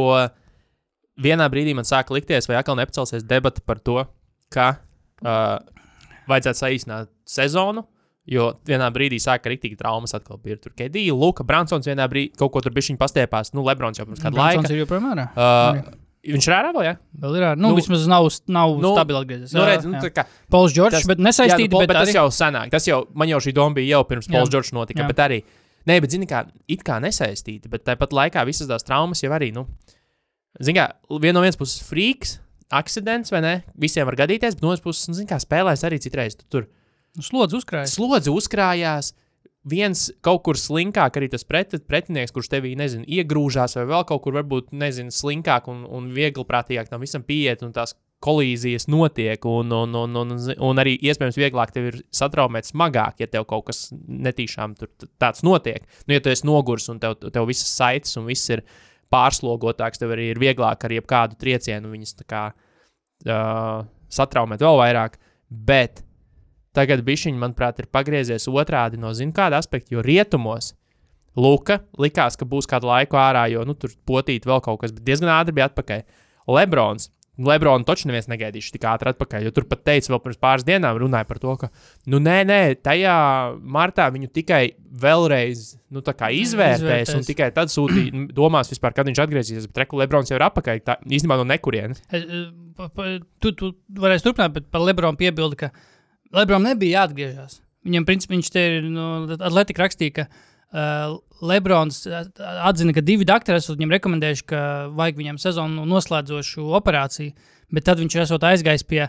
vienā brīdī man sāka likties, vai atkal nepacelsies debata par to, ka uh, vajadzētu saīsināt sezonu, jo vienā brīdī sāka riktīgi traumas atkal bija. Tur K D, Luka, Bransons vienā brīdī kaut ko tur bišķiņ pastiepās. Nu, Lebrons jau pirms kāda Bransons laika. ir joprojām ārā. Uh, viņš ir ārā vēl, jā? Vēl ir ārā. Nu, nu, vismaz nav, nav nu, stabili atgriezies. Nu, redz, nu, tā kā, Pauls Džordžs, tas- bet jā, nesaistīti, nu, Paul, bet, bet tas arī... jau senāk. Tas jau, man jau šī doma bija jau pirms Jā. Pauls Džordžs notika, Jā. bet arī, nē, bet zini kā, it kā nesaistīti, bet tāpat laikā visas tās traumas jau arī, nu, zini kā, viena no vienas puses frīks, akcidents, vai ne, visiem var gadīties, bet no otras puses, nu, zini kā, spēlēs arī citreiz, tu tur Nu, slodzi uzkrājas. slodzi uzkrājās, viens kaut kur slinkāk, arī tas pret, pretinieks, kurš tevī, nezinu, iegrūžās, vai vēl kaut kur varbūt, nezinu, slinkāk un, un vieglprātīgāk tam visam pieiet, un tās kolīzijas notiek, un, un, un, un, un, un arī iespējams vieglāk tev ir satraumēt smagāk, ja tev kaut kas netīšām tur t- tāds notiek. Nu, ja tu esi nogurs un tev, tev visas saites un viss ir pārslogotāks, tev arī ir vieglāk ar jebkādu triecienu viņas tā kā uh, satraumēt vēl vairāk, bet tagad bišķiņi, manuprāt, ir pagriezies otrādi no zin kāda aspekta, jo rietumos Luka likās, ka būs kādu laiku ārā, jo, nu, tur potīt vēl kaut kas, bet diezgan ātri bija atpakaļ. Lebrons, Lebronu taču neviens negaidīšu tik ātri atpakaļ, jo tur pat teica vēl pirms pāris dienām runāja par to, ka, nu, nē, nē, tajā martā viņu tikai vēlreiz, nu, tā kā izvērtēs, Izvērtēs. un tikai tad sūtīja, domās vispār, kad viņš atgriezīsies, bet reku Lebrons jau ir atpakaļ, tā īstenībā no nekurienes. Es, eh, pa- pa- Tu, tu varēsi turpināt, bet par Lebronu piebildi, ka Lebronam nebija jāatgriežas. Viņam, principā, viņš te ir, no Atletika rakstīja, ka uh, Lebrons atzina, ka divi doktori esot viņam rekomendējuši, ka vajag viņam sezonu noslēdzošu operāciju, bet tad viņš esot aizgājis pie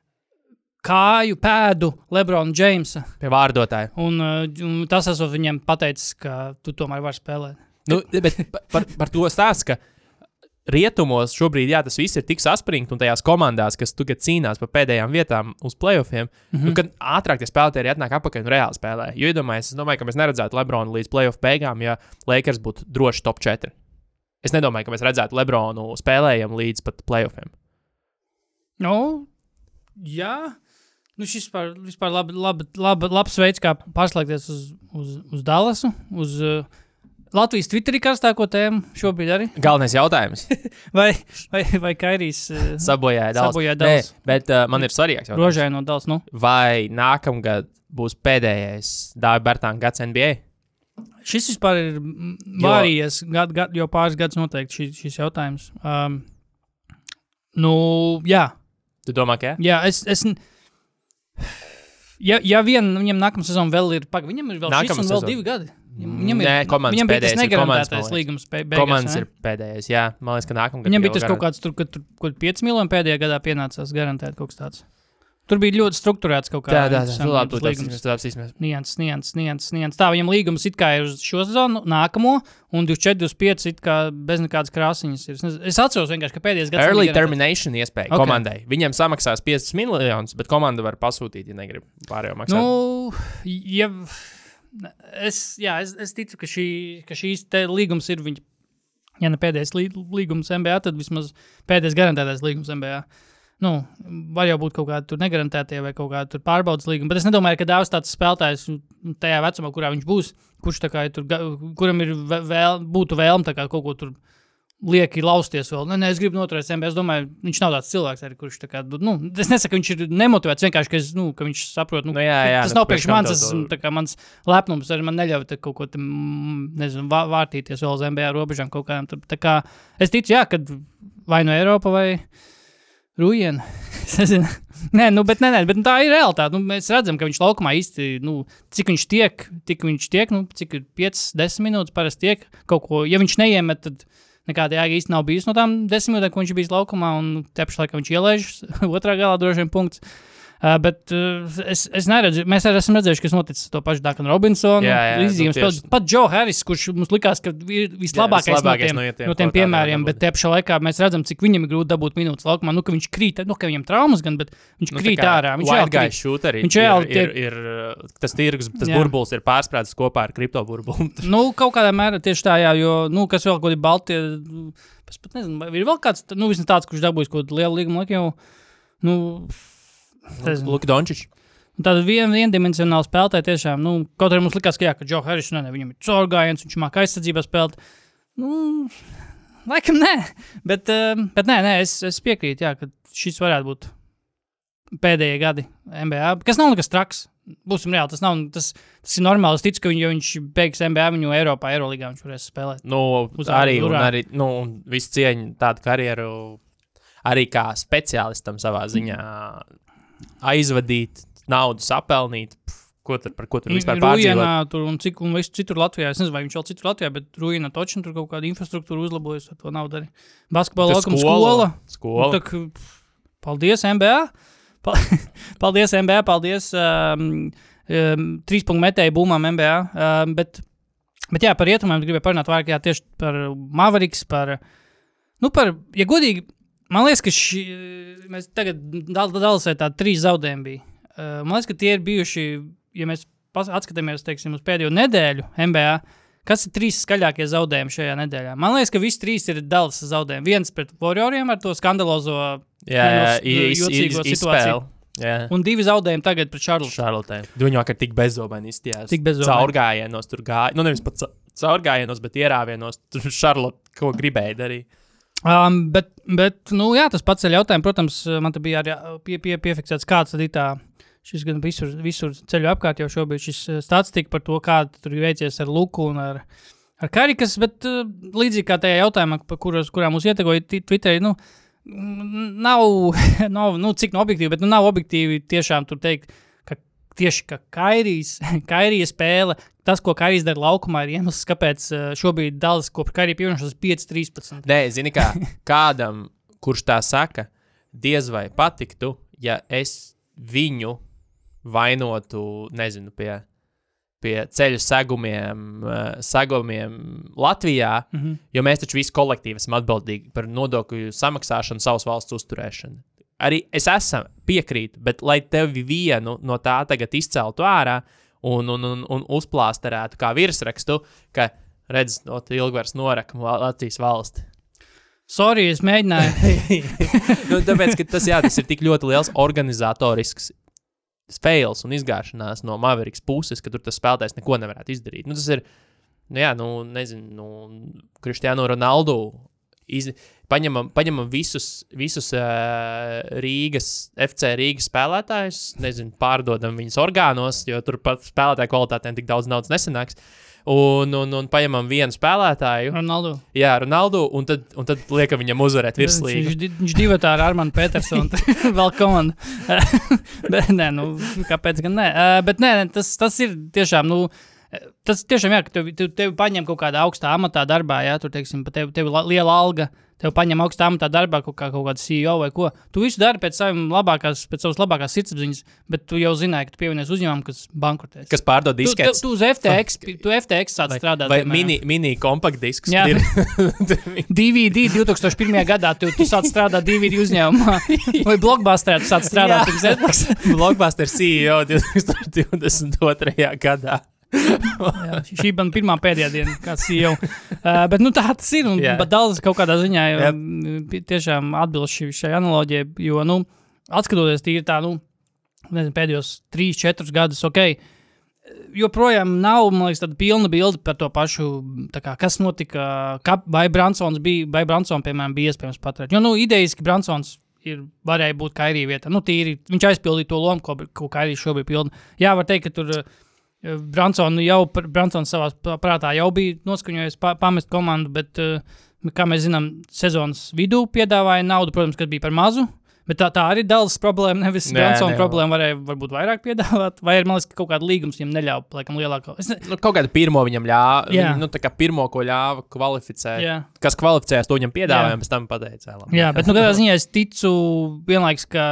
kāju pēdu Lebrona Jamesa, Pie vārdotāja. un, uh, un tas esot viņam pateicis, ka tu tomēr vari spēlēt. Nu, bet pa- par, par to stāst, ka rietumos šobrīd, jā, tas viss ir tik saspringts, un tajās komandās, kas tagad cīnās par pēdējām vietām uz playoffiem, mm -hmm. nu, kad ātrāk tie spēlētāji atnāk atpakaļ un reāli spēlē. Jo, iedomājies, es domāju, ka mēs neredzētu Lebronu līdz playoff beigām, ja Lakers būtu droši top četri. Es nedomāju, ka mēs redzētu Lebronu spēlējam līdz pat playoffiem. Nu, jā. Nu, šis vispār, vispār labi, labi, labi, labs veids, kā pārslēgties uz, uz, uz Dallasu, uz uh, Latvijas Twitterī karstāko tēmu šobrīd arī. Galvenais jautājums. Vai, vai, vai Kairijs uh, Sabojāja Dallas. Sabojāja Nē, Dallas. bet uh, man ir svarīgāks jautājums. rožai no Dallas? Nu? Vai nākamgad būs pēdējais Dāvi Bertāna gads N B A? Šis vispār ir mm, vārījies gad, gad, jau pāris gadus noteikti šis, šis jautājums. Um, nu, jā. Tu domā, ka jā? Jā, es... es n- ja, ja vien viņam nākamā sezona vēl ir... Pag, viņam ir vēl Nākamā šis un vēl sezona. divi gadi. Viņam Nē, ir, komandas viņam bija tas pēdējais ir komandas, negarantētais man liekas. līgums be- beigās. Komandas ne? ir pēdējais, jā. Man liekas, ka nākamgad Viņam jau bija tas kaut garant- kāds, tur, kad tur kaut pieci miljoni pēdējā gadā pienācās garantēt kaut kas tāds. Tur bija ļoti strukturēts kaut kā. Tā, tā, tā. interesanti Labi, tas tu līgums. tāds apsīsimies. Nians, nians, nians, nians. Tā, viņam līgums it kā ir uz šo sezonu, nākamo, un divdesmit četri, divdesmit pieci it kā bez nekādas krāsiņas ir. Es, nezinu, es atceros vienkārši, ka pēdējais gads... Early nebija garantēts. termination iespēja Ok. okay. komandai. Viņiem samaksās piecdesmit miljonus, bet komanda var pasūtīt, ja negrib pārējo maksāt. Nu, ja... Es, jā, es, es ticu, ka, šī, ka šīs te līgums ir viņa... Ja ne pēdējais lī, līgums N B A, tad vismaz pēdējais garantētais līgums N B A. Nu, var jau būt kaut kādi tur negarantētie vai kaut kādi tur pārbaudas līgumi, bet es nedomāju, ka daudz tāds spēlētājs tajā vecumā, kurā viņš būs, kurš tā kā ir tur, ga- kuram ir vē- vēl, būtu vēlme tā kā kaut ko tur lieki lausties vēl. Nē, nē, es gribu noturēt N B A, es domāju, viņš nav tāds cilvēks arī, kurš tā kā, nu, es nesaku, ka viņš ir nemotivēts, vienkārši, ka, es, nu, ka viņš saprot, nu, Nu, jā, jā, tas nu, nav priekš priekš kam mans, tev tas, to- tā kā mans lepnums arī man neļauj te kaut ko, te, mm, nezinu, vā- vārtīties vēl uz N B A robežām kaut kādām. tur. Tā kā es ticu, jā, kad vai no Eiropa vai Rujiena. Es nezinu. Nē, nu, bet, nē, nē, bet nu, tā ir realitāte. Nu, mēs redzam, ka viņš laukumā īsti, nu, cik viņš tiek, tik viņš tiek, nu, cik ir piecas, desmit minūtes parasti tiek kaut ko. Ja viņš neiemet, tad nekāda jēga īsti nav bijusi no tām desmit minūtēm, ko viņš ir bijis laukumā, un te pašā laikā viņš ielaiž otrā galā droši vien punkts. Uh, bet uh, es, es neredzu, mēs arī esam redzējuši, kas noticis to pašu Dakanu Robinsonu. Jā, jā, Izzīmes nu, tieši. spēlē. Pat Joe Harris, kurš mums likās, ka ir vislabākais, Jā, vislabākais no no tiem, tiem, no ko tiem tā piemēriem, nevar bet būt. te pašā laikā mēs redzam, cik viņam ir grūti dabūt minūtes laukumā. Nu, ka viņš krīt, nu, ka viņam traumas gan, bet viņš Nu, krīt tā kā ārā. Viņš white reāli guy krīt. shooteri Viņš reāli ir, ir, tiek- ir, ir, tas tirgus, tas Jā. burbulis ir pārsprādzis kopā ar kripto burbuli. Nu, kaut kādā mērā tieši tā, jā, jo, nu, kas vēl kaut kādi balti, es pat nezinu, vai ir vēl kāds, nu, vismaz tāds, kurš dabūjis kaut kādu lielu līgumu, laikam jau, nu, nezinu. Luka Dončičs. Tāda vien, viendimensionāla spēlētāja tiešām, nu, kaut arī mums likās, ka jā, ka Joe Harris, ne, ne, viņam ir caurgājiens, viņš māk aizsardzībā spēlēt. Nu, laikam nē, bet, um, bet nē, nē, es, es piekrītu, jā, ka šis varētu būt pēdējie gadi N B A, kas nav nekas traks. Būsim reāli, tas nav, tas, tas ir normāli. Es ticu, ka viņ, ja viņš beigs N B A, viņu Eiropā, Eiroligā viņš varēs spēlēt. Nu, Uz arī, un urā. arī, nu, un visu cieņu tādu karjeru arī kā speciālistam savā ziņā aizvadīt, naudu sapelnīt. Pf, ko tur, par ko tur vispār pārdzīvot? Rujienā tur un cik un visu citur Latvijā, es nezinu, vai viņš vēl citur Latvijā, bet Rujienā točin tur kaut kādu infrastruktūru uzlabojas ar to naudu arī. Basketbola Tas laukuma skola. Skola. Nu, tak, pf, paldies N B A. Pa- paldies N B A, paldies um, um, trīs punktu metēju būmām N B A. Um, bet, bet jā, par rietumiem gribēju parunāt vairāk, jā, tieši par Mavericks, par, nu par, ja godīgi, man liekas, ka ši, mēs tagad dal, dalasē tādi trīs zaudējumi bija. Uh, man liekas, ka tie ir bijuši, ja mēs pas- atskatāmies, teiksim, uz pēdējo nedēļu N B A, kas ir trīs skaļākie zaudējumi šajā nedēļā? Man liekas, ka visi trīs ir Dallas zaudējumi. Viens pret Warrioriem ar to skandalozo Jā, jā, nenos- iz- jocīgo iz- situāciju. izspēle. Jā. Un divi zaudējumi tagad pret Charlotte. Šarlotē. Viņi vakar tik bezzobaini izstījās. Tik bezzobaini. Caurgājienos tur gāja. Nu, nevis pat ca- caurgājienos, bet ierāvienos. Tur Šarlote ko gribēja darīt. Um, bet, bet, nu jā, tas pats ir jautājums. Protams, man te bija arī pie, pie, piefiksēts, kāds tad ir tā, šis gan visur, visur ceļu apkārt jau šobrīd šis uh, statistika par to, kā tur ir veicies ar Luku un ar, ar Karikas, bet uh, līdzīgi kā tajā jautājumā, pa kuros, kurā mūs ietegoja ti- Twitterī, nu, mm, nav, nav, nu, cik no objektīvi, bet nu, nav objektīvi tiešām tur teikt, ka tieši ka Kairijas, Kairija spēle, tas, ko Kairijs dara laukumā, ir iemesls, kāpēc uh, šobrīd Dallas kopš Kairija pievienošanās pieci trīspadsmit. Nē, zini kā, kādam, kurš tā saka, diez vai patiktu, ja es viņu vainotu, nezinu, pie, pie ceļu segumiem, uh, segumiem Latvijā, Mm -hmm. jo mēs taču visi kolektīvi esam atbildīgi par nodokļu samaksāšanu, savas valsts uzturēšanu. Arī es esmu piekrītu, bet lai tevi vienu no tā tagad izceltu ārā un, un, un, un uzplāsterētu kā virsrakstu, ka redz, no ilgvars noraka Latvijas valsti. Sorry, es mēģināju. Nu, tāpēc, ka tas, jā, tas ir tik ļoti liels organizatorisks fails un izgāšanās no Mavericks puses, ka tur tas spēlētājs neko nevarētu izdarīt. Nu, tas ir, nu jā, nu, nezinu, nu, Cristiano Ronaldo iz, paņemam, paņemam visus, visus uh, Rīgas, F C Rīgas spēlētājus, nezinu, pārdodam viņus orgānos, jo tur pat spēlētāju kvalitātēm tik daudz naudas nesanāks. Un, un, un paņemam vienu spēlētāju, Ronaldo. jā, Ronaldo, un tad, un tad liekam viņam uzvarēt Viņš, virslīgu. di- viņš divatā ar Armanu Petersonu vēl komandu. Bet nē, nu, kāpēc gan nē? Uh, bet nē, nē, tas, tas ir tiešām, nu, Tas tiešām, jā, ka tevi, tevi, tevi paņem kaut kādā augstā amatā darbā, jā, tur, teiksim, pa tevi, tevi liela alga, tevi paņem augstā amatā darbā kaut, kā, kaut kāda C E O vai ko. Tu visu dari pēc savām labākās, pēc savas labākās sirdsapziņas, bet tu jau zināji, ka tu pievienies uzņēmumam, kas bankrotēs. Kas pārdod disketes. Tu, tu, tu uz F T X, tu F T X sāc strādāt. Vai mini, mini kompakt disks. Jā. D V D divtūkstoš pirmajā gadā tu, tu sāc strādāt D V D uzņēmumā. Vai Blockbusterā tu sāc strādāt. Blockbuster C E O divtūkstoš divdesmit otrajā gadā. Jā, šī bija pirmā pēdējā diena, kāds jau. Uh, bet nu, tā tas ir. Un yeah. Dallas kaut kādā ziņā yep. tiešām atbilst šai analoģijai. Jo, nu, atskatoties tīri tā, nu, nezinu, pēdējos trīs, četrus gadus, ok, joprojām nav, man liekas, tāda pilna bilde par to pašu, tā kā, kas notika, kā, vai Bransons bija, vai Branson, piemēram, bija iespējams paturēt. Jo, nu, idejiski Bransons ir, varēja būt Kairija vietā. Nu, tīri, viņš aizpildīja to lomu, ko, ko Kairija šobrīd pilda. Jā, var teikt, ka tur Bransons jau, Bransons savā prātā jau bija noskaņojies pa, pamest komandu, bet, kā mēs zinām, sezonas vidū piedāvāja naudu, protams, kad bija par mazu, bet tā, tā arī Dallas problēma, nevis Bransona problēma varēja varbūt vairāk piedāvāt, vai ir, man liekas, ka kaut kāda līgums viņam neļauj, laikam, lielāko. Es ne... nu, kaut kāda pirmo viņam ļāva, viņam, nu, tā kā pirmo, ko ļāva kvalificēt, Jā. Kas kvalificējās, to viņam piedāvāja, un pēc tam pateica. Jā, bet, nu, kādā ziņā es ticu vienlaiks, ka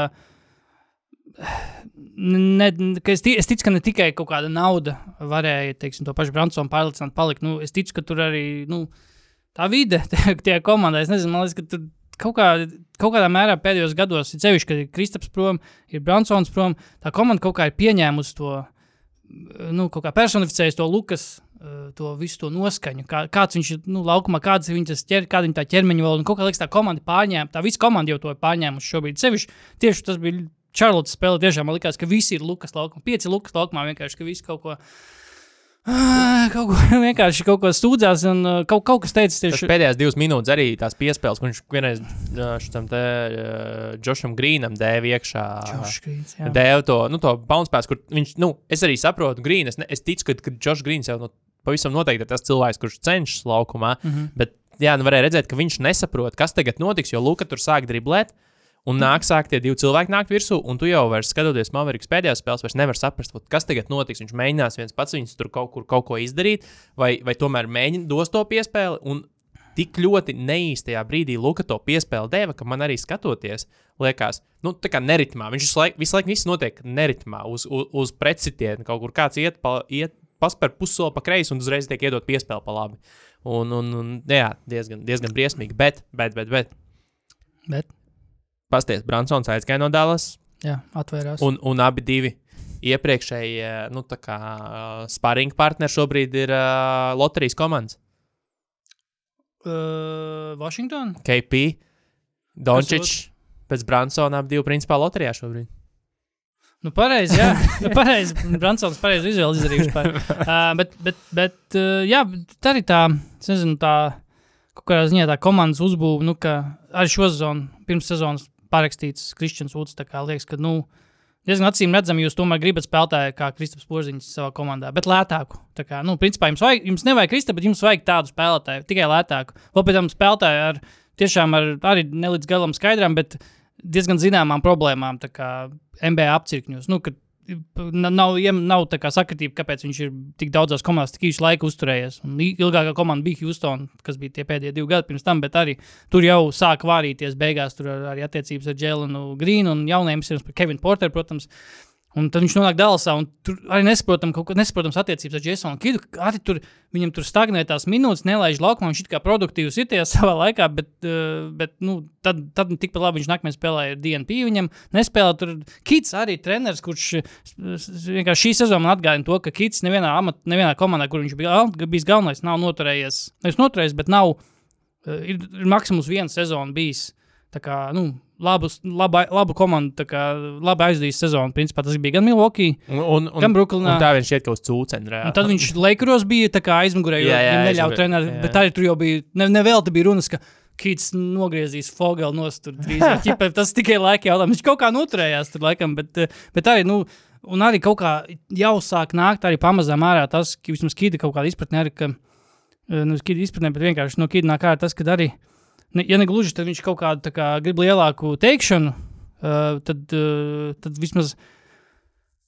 Ne, ka es, tic, es ticu, ka ne tikai kaut kāda nauda varēja, teiksim, to pašu Bransonu pārliecināt palikt. Nu, es ticu, ka tur arī, nu, tā vide tie komandai, es nezinu, man liekas, ka tur kaut, kā, kaut kādā mērā pēdējos gados, ir sevišķi, kad ir Kristaps prom, ir Bransons prom, tā komanda kaut kā ir pieņēmusi to, nu, kaut kā personificējusi to Lukas, to visu to noskaņu, kā, kāds viņš ir, nu, laukumā, kāds ir viņas ķer, kāda viņa tā ķermeņa vēl, un kaut kā liekas tā komanda pārņēma, tā visa komanda jau to ir pārņēmusi šobrīd. Sevišķi, tieši tas bija Charlotte spēle, tiešām man likās, ka visi ir Lukas laukumā. Pieci Lukas laukumā vienkārši, ka visi kaut ko, kaut ko vienkārši kaut ko stūdzās un kaut, kaut kas teica tieši. Tas pēdējās divas minūtes arī tās piespēles, kur viņš vienreiz šitam te Josham Greenam dēva iekšā. Josh Greens, jā. Dēva to, nu, to bounce-pass, kur viņš, nu, es arī saprotu Green, es, ne, es ticu, ka, ka Josh Greens jau no, pavisam noteikti ir tas cilvēks, kurš cenšas laukumā, mm-hmm. bet, jā, nu varēja redzēt, ka viņš nesaprot, kas tagad notiks, jo Luka tur sāk driblēt. Un nāk sāk tie divi cilvēki nāk virsū, un tu jau vairs skatoties Mavericks pēdējās spēles, vairs nevar saprast, kas tagad notiks. Viņš mēģinās viens pats viņus tur kaut kur kaut ko izdarīt, vai, vai tomēr mēģina dos to piespēli, un tik ļoti neīstajā brīdī Luka to piespēli deva, ka man arī skatoties, liekas, nu, tā kā neritmā. Viņš visu laiku, visu laiku viss notiek neritmā, uz, uz, uz pretsitienu, kaut kur kāds iet, pa, iet pasper pussoli pa kreisi, un uzreiz tiek iedot piespēli pa labi. Un, un, un jā, diezgan, diezgan briesmīgi, bet, bet, bet, bet. Bet? Pasties, Bransons aizgāja no Dallas. Jā, atvērās. Un, un abi divi iepriekšēji, nu, tā kā sparring partneri šobrīd ir uh, loterijas komandas. Uh, Washington? K P, Dončić, pēc Bransona abi divi principā loterijā šobrīd. Nu, pareizi, jā. Nu, pareizi, Bransons pareizi izvēli izdarījuši. Par. Uh, bet, bet, bet uh, jā, tā arī tā, es nezinu, tā, kaut kādā ziņā tā komandas uzbūva, nu, ka arī šo sezonu, pirms sezonas parakstīts Kristians Woods, tā kā liekas, ka, nu, diezgan acīm redzami, jūs tomēr gribat spēlētāju kā Kristaps Porziņš savā komandā, bet lētāku. Tā kā, nu, principā jums, vajag, jums nevajag Kristapu, bet jums vajag tādu spēlētāju, tikai lētāku. Vēl pēc tam spēlētāju ar tiešām ar arī nelīdz galam skaidrām, bet diezgan zināmām problēmām, tā kā N B A apcirkņos. Nu, ka nav, nav tā kā sakritība, kāpēc viņš ir tik daudzās komandās tik īsu laiku uzturējies. Un ilgākā komanda bija Houston, kas bija tie pēdējie divi gadi pirms tam, bet arī tur jau sāka vārīties beigās, tur arī attiecības ar Jelenu Greenu un jaunajiem, par Kevin Porter, protams. Un tad viņš nonāk Dallasā, un tur arī nesaprotam, kaut ko nesaprotams attiecības ar Jasonu Kidu. Arī tur, viņam tur stagnē tās minūtes, nelaiž laukumā, viņš it kā produktīvs ities savā laikā, bet, uh, bet nu, tad, tad tikpat labi viņš nākamajā spēlē ar D N P, viņam nespēlē tur. Kids arī treneris, kurš vienkārši šī sezona man atgādina to, ka Kids nevienā, amat, nevienā komandā, kur viņš bija bijis galvenais, nav noturējies, nevis noturējies, bet nav, uh, ir, ir maksimums viena sezona bijis. Tā kā, nu, labu, labu, labu komandu, tā kā labi aizdījis sezonu. Principā tas bija gan Milwaukee, un, un, gan Brooklynā. Un tā viņš šķiet, ka uz cūceni reāli. Un tad viņš Lakeros bija tā kā aizmugurē, jo viņam neļauj treneri, bet arī tur jau bija, ne, nevēl te bija runas, ka Kids nogriezīs Fogel nost tur drīzāk. Ķipa, tas tikai laika jautājums. Viņš kaut kā noturējās tur laikam, bet, bet arī, nu, un arī kaut kā jau sāk nākt arī pamazām ārā tas, ka vismaz Kida kaut kāda izpratne arī, ka, nu, Kida izpratne, bet vienkārši no Kida nāk ārā tas, kad arī Ne, ja ne gluži, tad viņš kaut kādu tā kā grib lielāku teikšanu, uh, tad, uh, tad vismaz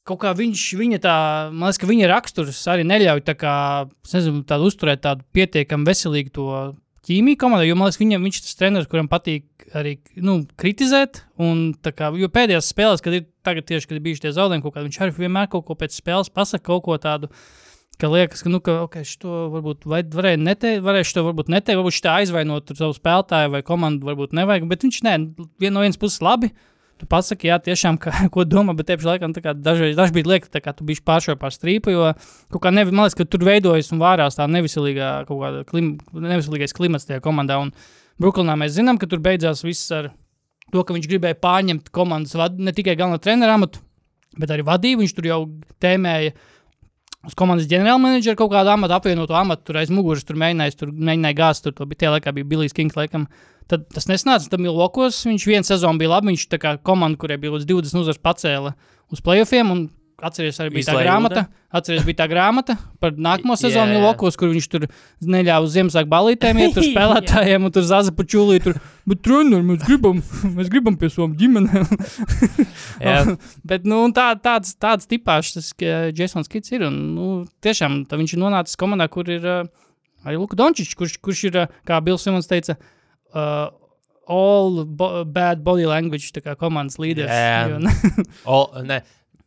kaut kā viņš, viņa tā, man liekas, ka viņa raksturs arī neļauj tā kā, nezinu, tādu uzturēt tādu pietiekami veselīgu to ķīmiju komandā, jo man liekas, viņam, viņš tas treneris, kuram patīk arī, nu, kritizēt, un tā kā, jo pēdējās spēlēs, kad ir tagad tieši, kad ir bijuši tie zaudējumi kaut kā, viņš arī vienmēr kaut ko pēc spēles pasaka, kaut ko tādu, ka liekas, ka, nu, ka, ok, šito varbūt varēja neteikt, varēja šito varbūt neteikt, varbūt šitā aizvainot savu spēlētāju vai komandu varbūt nevajag, bet viņš, ne, vien no vienas puses labi, tu pasaki, jā, tiešām, ka, ko domā, bet tieši laikam, tā kā dažreiz, dažreiz liek, tā kā tu bišķi pāršoji pār strīpu, jo kaut kā nevi, man liekas, ka tur veidojas un vārās tā neviselīgā, kaut kāda klim, neviselīgais klimats tajā komandā, un Brooklynā mēs zinām, ka tur beidzās viss ar to, ka viņš gribēja pārņemt komandas vad, ne tikai galvenā trenera amatu, bet arī vadību, viņš tur jau tēmēja uz komandas ģenerālmenedžeru kaut kādu amatu, apvienotu amatu, tur aiz muguras, tur mēģināja, tur mēģināja gāzt, tur to bija, tie laikā bija Billijs Kings, laikam. Tad tas nesnāca, tad Milwaukeeos, viņš vienu sezonu bija labi, viņš tā kā komanda, kurai bija līdz divdesmit uzvaras pacēla uz playoffiem, un atceries arī bija Izlailuda. tā grāmata, atceries bija tā grāmata par nākamo sezonu yeah. Milwaukeeos, kur viņš tur neļāva uz Ziemassvētku balītēm iet, tur spēlētājiem, un tur Zaza Pačulī, tur, bet trener, mēs gribam, mēs gribam pie savam ģimenēm. yeah. Bet, nu, tā, tāds, tāds tipāšs tas Jasons Kidds ir, un, nu, tiešām, tā viņš ir nonācis komandā, kur ir uh, arī Luka Dončičs, kurš, kurš ir, uh, kā Bills Simons teica, uh, all bo- bad body language, tā kā komandas līderis. Yeah. all, ne,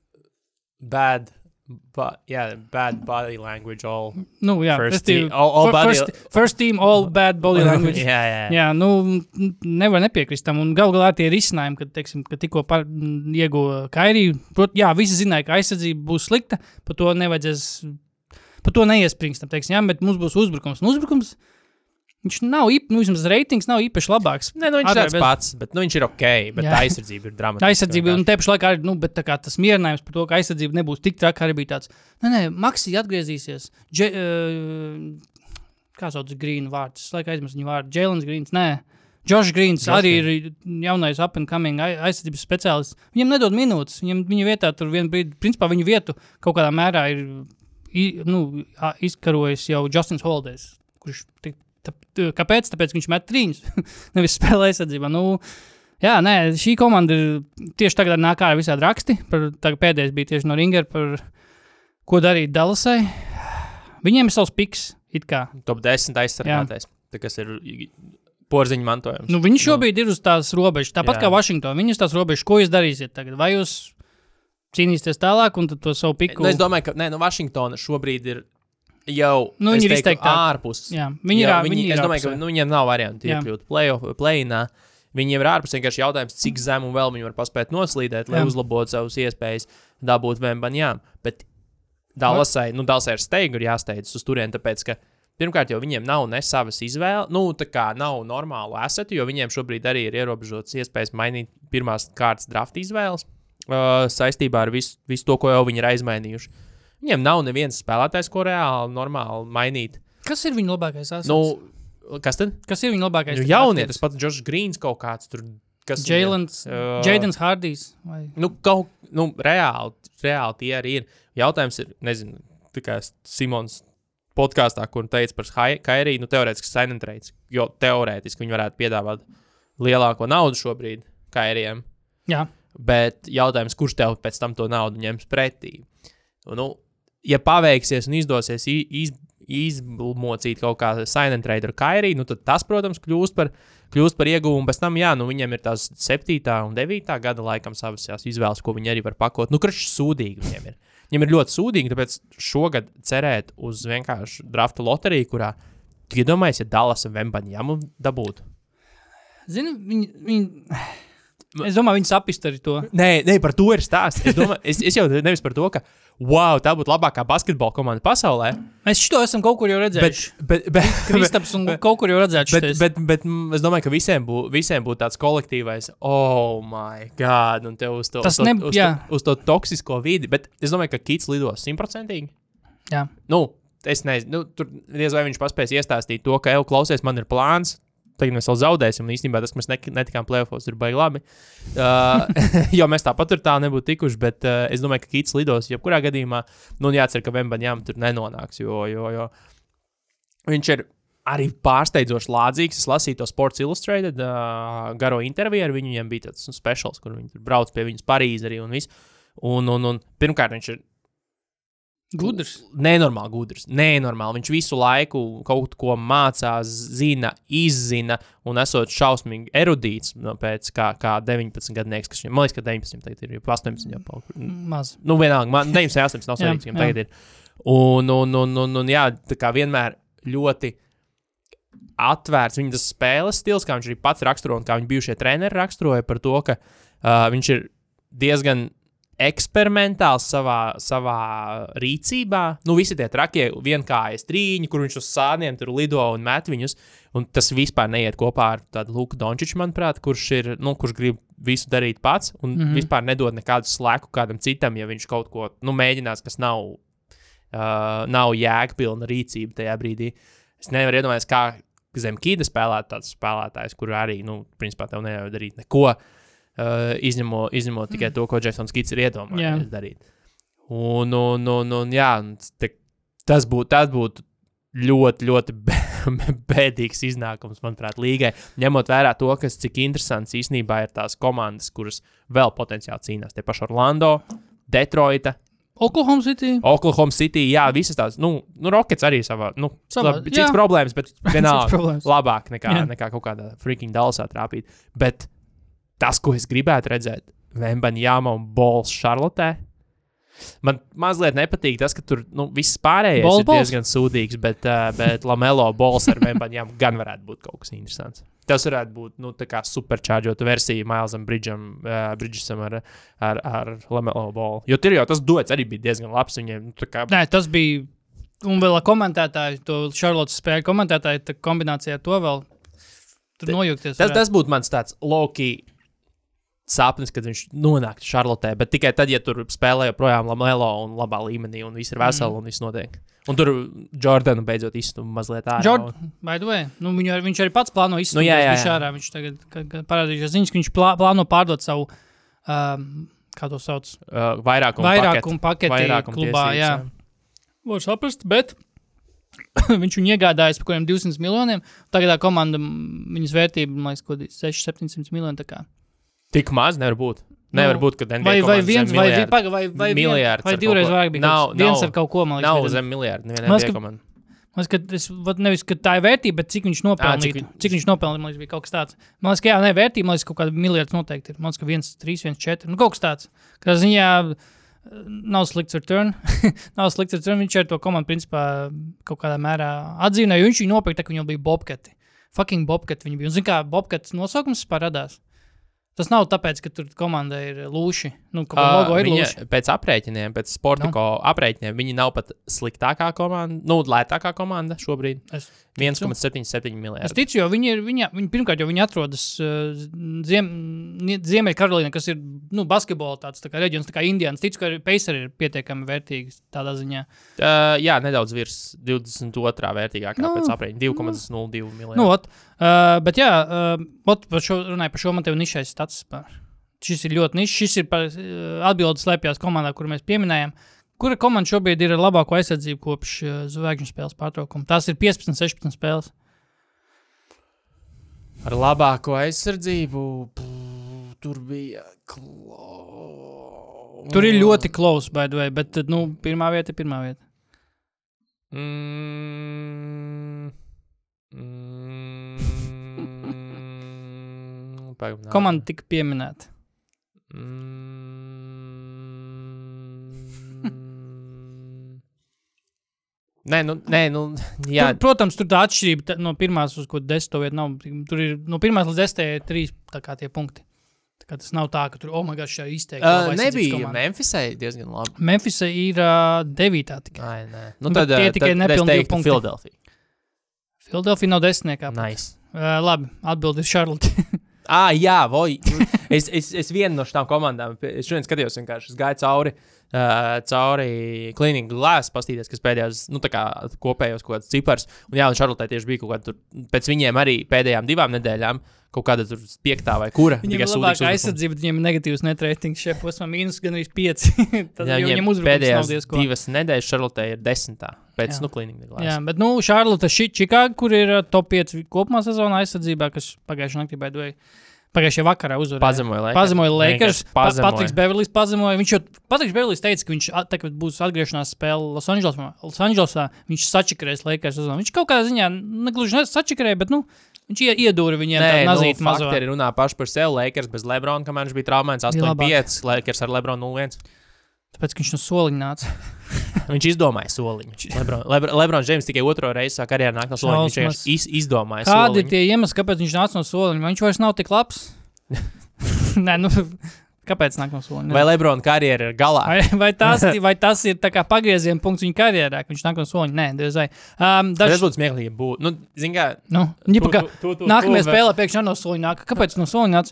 bad, but, yeah, bad body language, all nu, jā, first team, team, all, all body... first, first team, all bad body language. jā, jā. Jā, nu, nevar nepiekrist tam, un gal galā tie risinājumi, kad, teiksim, kad tikko par, ieguva Kairiju, prot, jā, visi zināja, ka aizsardzība būs slikta, par to nevajadzēs, par to neiespringstam, teiksim, jā, bet mums būs uzbrukums, un uzbrukums, viņš nav, īp, nu, vismaz reitings nav īpaši labāks. Nē, nu viņš ir tāds bez... pats, bet, nu, viņš ir ok, bet jā. aizsardzība ir dramatiska. Aizsardzība, un te pašā laikā arī, nu, bet tā kā tas mierinājums par to, ka aizsardzība nebūs tik traka, arī bija tāds, nē, nē, Maksī atgriezīsies, Dž, uh, kā sauc Green vārds, es laikā aizmirstu viņu vārdu, Jēlens Greens, nē, Josh Greens Josh arī Green. Ir jaunais up and coming aizsardzības speciālists. Viņam nedod minūtes, viņam viņa vietā tur vien brīdi, principā viņu vietu kaut kādā mērā ir, nu, izkarojis jau Justins Holidays, kurš tik Tā, kāpēc? Tāpēc viņš met trīņus, nevis spēlē aizsardzībā. Nu, jā, nē, šī komanda ir tieši tagad nāk ārā visādi raksti. Par, tagad pēdējais bija tieši no Ringer par ko darīt Dallasai. Viņiem ir savs piks, it kā. Top desmit aizsargātais, tā kas ir porziņu mantojums. Nu, viņi šobrīd nu. ir uz tās robežas, tāpat jā. kā Washington. Viņi uz tās robežas, ko jūs darīsiet tagad? Vai jūs cīnīsieties tālāk un tad to savu piku? Nu, es domāju, ka, nē, nu, Washingtona šobrīd ir jau, nu, es viņi teiktu, ir ārpus. Jā, viņi ir, viņi, viņi ir es domāju, ārpusē. ka nu, viņiem nav varianti iekļūt play-inā. Viņi jau ir ārpus, vienkārši jautājums, cik zem un vēl viņi var paspēt noslīdēt, lai jā. uzlabotu savus iespējas dabūt Vembanjām. Bet Dallasai, nu, Dallasai ir steigi, ir jāsteidz uz turieni, tāpēc, ka pirmkārt jau viņiem nav ne savas izvēles, nu, tā kā nav normālu asetu, jo viņiem šobrīd arī ir ierobežotas iespējas mainīt pirmās kārtas draft izvēles uh, saistībā ar visu, visu to, ko jau viņi ir aizmainījuši. Viņiem nav neviens spēlētājs, ko reāli normāli mainīt. Kas ir viņa labākais asets? Nu, kas tad? Kas ir viņa labākais? Nu, jaunie, tas pats Josh Greens kaut kāds tur. Jēlens, uh, Jadens Hardijs. Vai? Nu, kaut, nu, reāli, reāli tie arī ir. Jautājums ir, nezinu, tikai Simons podkāstā, kur teica par Kairiju, nu, teorētiski sign and trades, jo teorētiski viņi varētu piedāvāt lielāko naudu šobrīd Kairijam. Jā. Bet jautājums, kurš tev pēc tam to naudu ņems pretī? Nu, ja paveiksies un izdosies iz, izmocīt kaut kā sign and trade ar Kairiju, nu tad tas, protams, kļūst par, kļūst par ieguvumu. Pēc tam, jā, nu viņiem ir tās septītā un devītā gada laikam savas izvēles, ko viņi arī var pakot. Nu, krašs sūdīgi viņiem ir. Viņiem ir ļoti sūdīgi, tāpēc šogad cerēt uz vienkārši draftu loteriju, kurā tu iedomājies, ja Dallas un Vembanjamu dabūtu. Zini, viņi... viņi... Es domāju, viņi sapist arī to. Nē, nē, par to ir stāsts. Es, domāju, es, es jau nevis par to, ka wow, tā būtu labākā basketbola komanda pasaulē. Mēs šito esam kaut kur jau redzējuši. Bet, bet, bet, Kristaps un kaut kur jau redzējuši. Bet, bet, bet, bet es domāju, ka visiem, bū, visiem būtu tāds kolektīvais, oh my god, un tev uz to, uz to, ne, uz to, uz to toksisko vidi. Bet es domāju, ka Kits lidos simtprocentīgi. Jā. Nu, es nezinu, nu, tur diez vai viņš paspēs iestāstīt to, ka, ev, klausies, man ir plāns. Tagad mēs vēl zaudēsim, un īstenībā tas, ka mēs netikām play-offos, ir baigi labi. Uh, jo mēs tāpat tur tā nebūtu tikuši, bet uh, es domāju, ka Kits lidos jebkurā gadījumā, nu, jācer, ka Vembanjām tur nenonāks, jo, jo, jo viņš ir arī pārsteidzoši lādzīgs. Es lasīju to Sports Illustrated uh, garo interviju ar viņu, viņiem bija tāds nu, specials, kur viņi tur brauc pie viņas Parīzi arī un viss. Un, un, un pirmkārt, viņš ir Gudrs. Nenormāli gudrs, nenormāli. Viņš visu laiku kaut ko mācās, zina, izzina un esot šausmīgi erudīts no pēc kā, kā deviņpadsmit gadnieks, kas viņam, man liekas, ka deviņpadsmit tagad ir, jo astoņpadsmit jau palika. Maz. Nu, vienalga, man deviņpadsmit, astoņpadsmit nav svarīgs, viņam tagad ir. Un, un, un, un, un, jā, tā kā vienmēr ļoti atvērts viņa tas spēles stils, kā viņš arī pats raksturo un kā viņa bijušie treneri raksturoja par to, ka uh, viņš ir diezgan eksperimentāls savā, savā rīcībā. Nu, visi tie trakie vienkājas trīņi, kur viņš uz sāniem tur lido un met viņus, un tas vispār neiet kopā ar tādu Luku Dončiču, manuprāt, kurš ir, nu, kurš grib visu darīt pats, un mm-hmm. vispār nedod nekādu slēku kādam citam, ja viņš kaut ko, nu, mēģinās, kas nav, uh, nav jēgpilna rīcība tajā brīdī. Es nevaru iedomāties, kā zem kīda spēlēt tāds spēlētājs, kur arī, nu, principā tev nevar darīt neko, Uh, izņemot, izņemot mm. tikai to, ko Jacksons Kits ir iedomājies yeah. darīt. Un, un, un, un jā, te, tas būtu tas būt ļoti, ļoti bēdīgs iznākums, manuprāt, līgai. Ņemot vērā to, kas cik interesants īstenībā ir tās komandas, kuras vēl potenciāli cīnās. Tie paši Orlando, Detroita, Oklahoma City. Oklahoma City, jā, visas tās, nu, nu Rockets arī savā, nu, savā, labi, cits problēmas, bet vienalga labāk nekā, jā. nekā kaut kādā freaking Dallasā trāpīt. Bet tas, ko es gribētu redzēt, Wembanyama un Balls Charlotē, man mazliet nepatīk tas, ka tur nu, viss pārējais Ball, ir balls. diezgan sūdīgs, bet, uh, bet Lamelo Balls ar Wembanyama gan varētu būt kaut kas interesants. Tas varētu būt nu, tā kā superčārģota versija Milesam Bridgesam, uh, Bridgesam ar, ar, ar Lamelo Ball. Jo tur jau tas duets arī bija diezgan labs. Viņiem, nu, tā kā... Nē, tas bija, un vēl komentētāji, to Charlottes spēļu komentētāji, tā kombinācijā to vēl tur nojūgties. Tas, tas būtu mans tāds low-key sapnis, kad viņš nonāk Charlotē, bet tikai tad, ja tur spēlē joprojām Lamelo un labā līmenī, un viss ir veseli, mm. un viss notiek. Un tur Jordanu beidzot izstum mazliet ārā. Jordan, un... by the way, nu, viņu, viņš arī pats plāno izstum, nu, jā, jā, jā. ārā. Viņš tagad ka, ka parādījušies ziņas, ka viņš plā, plāno pārdot savu, um, kā to sauc? Uh, vairākumu vairākumu paketi. paketi vairākumu klubā, tiesības, jā. jā. Var saprast, bet viņš viņu iegādājas par kādiem divsimt miljoniem. Tagad tā komanda, viņas vērtība, man liekas, kaut seši septiņsimt miljoni, tā kā. Tik maz nevar būt. Nevar nu, būt, ka N B A vai, vai komandas viens, zem vai, miljārdu. vai, vai, vai, Miljārds vai divreiz vairāk bija nav, viens nav, ar kaut ko, man liekas. Nav bija. zem miljārdu, neviena N B A komanda. Man liekas, ka es, nevis, ka tā ir vērtība, bet cik viņš nopelnīja. Cik, cik viņš nopelnīja, man liekas, bija kaut kas tāds. Man liekas, ka jā, ne, vērtība, man liekas, kaut kāda miljārds noteikti ir. Man liekas, ka viens, trīs, viens, četri, nu kaut kas tāds. Kā ziņā nav slikts return. nav slikts return, viņš ar to komandu principā kaut kādā mērā atzīmēja, jo viņš viņu nopirka, ka viņam bija Bobcati. Fucking Bobcati viņi bija. Un zin kā, Bobcats nosaukums parādās? Tas nav tāpēc, ka tur komanda ir lūši. Nu, kaut kā uh, logo ir viņa, lūši. Pēc aprēķiniem, pēc Sportiko no. aprēķiniem, viņi nav pat sliktākā komanda, nu, lētākā komanda šobrīd. viens komats septiņdesmit septiņi miljardi. Es ticu, jo viņi ir, viņa, viņi, pirmkārt, jo viņi atrodas uh, ziem, Ziemeļkarolīnā, kas ir, nu, basketbola tāds, tā kā reģions, tā kā Indians. Ticu, ka Pacers ir pietiekami vērtīgi tādā ziņā. Uh, jā, nedaudz virs divdesmit otrā vērtīgākā nu, pēc aprēķina, divi komats nulle divi miljardi. Nu, ot, uh, bet jā, uh, ot, par šo, runāju par šo, man tev nišais stats par. Šis ir ļoti nišs, šis ir par uh, atbildes slēpjās komandā, kuru mēs pieminējām. Kura komanda šobrīd ir ar labāko aizsardzību kopš uh, zvaigžņu spēles pārtraukuma? Tās ir piecpadsmit sešpadsmit spēles. Ar labāko aizsardzību pū, tur bija klo... Tur ir ļoti close, by the way, bet, nu, pirmā vieta ir pirmā vieta. Mm, mm, Pagam, komanda tika pieminēta. Mm, Nē, nu, nē, nu, jā. Tur, protams, tur tā atšķirība tā, no pirmās uz ko desmito vietu nav. Tur ir no pirmās līdz desmitajai ir trīs tā kā tie punkti. Tā kā tas nav tā, ka tur, oh my god, šā izteikti. Uh, nebija Memphisai diezgan labi. Memphisai ir uh, devītā tikai. Ai, nē. Nu, tad, tie tikai nepilni divi punkti. Philadelphia. Philadelphia nav desmitniekā. Nice. Uh, labi, atbildi ir Charlotte. ah, jā, voi. es, es, es vienu no šitām komandām, es šodien skatījos vienkārši, es gāju cauri. Uh, cauri Cleaning Glass pastīties, kas pēdējās, nu tā kā kopējos kaut kāds cipars, un jā, un Charlotē tieši bija kaut kāda tur, pēc viņiem arī pēdējām divām nedēļām, kaut kāda tur piektā vai kura. Viņiem ir labāka aizsardzība, bet viņiem ir negatīvs net ratings, šie posmā mīnus gan arī pieci. Tad jā, viņiem pēdējās divas nedēļas Charlotē ir desmitā, pēc, jā. nu, Cleaning Glass. Jā, bet, nu, Charlotte, Chicago, kur ir top pieci kopumā sezonā aizsardzībā, kas pagājušajā naktī, by the way, Pagājušajā vakarā uzvarēja. Pazemoja Lakers. Pazemoja Lakers. Pa, Pazemoja. Patriks Beverlijs pazemoja. Viņš jau, Patriks Beverlijs teica, ka viņš, tā, kad būs atgriešanās spēle Los Angelesā, Los Angelesā viņš sačakarēs Lakers. Viņš kaut kādā ziņā negluži sačakarēja, bet, nu, viņš iedūra viņiem Nē, tādu nazīt nu, mazo. fakti arī runā paši par sevi. Lakers bez Lebrona, kamēr viņš bija traumēts astoņi pieci, Lakers ar Lebronu nulle viens. Tāpēc, ka viņš no soliņa nāca. Viņš izdomāja soliņu. Lebron, Lebron, Lebrons Džeims tikai otro reizi sāk karjerā nāk no soliņa. Viņš vienkārši iz, izdomāja Kādi soliņu. ir tie iemesli, kāpēc viņš nāca no soliņa? Vai viņš vairs nav tik labs? Nē, nu, kāpēc nāk no soliņa? Vai Lebrona karjera ir galā? Vai, vai, tas, vai tas ir tā kā pagrieziena punkts viņa karjerā, ka viņš nāk no soliņa? Nē, diezai. Um, Daž... daž... Tas būtu smieklīgi būt. Nu, zin kā... Nu, ņipa, ka tu, tu, tu, nākamajā tu, spēlē pēkšņi no soliņa nāk. Kāpēc no soliņa nāc?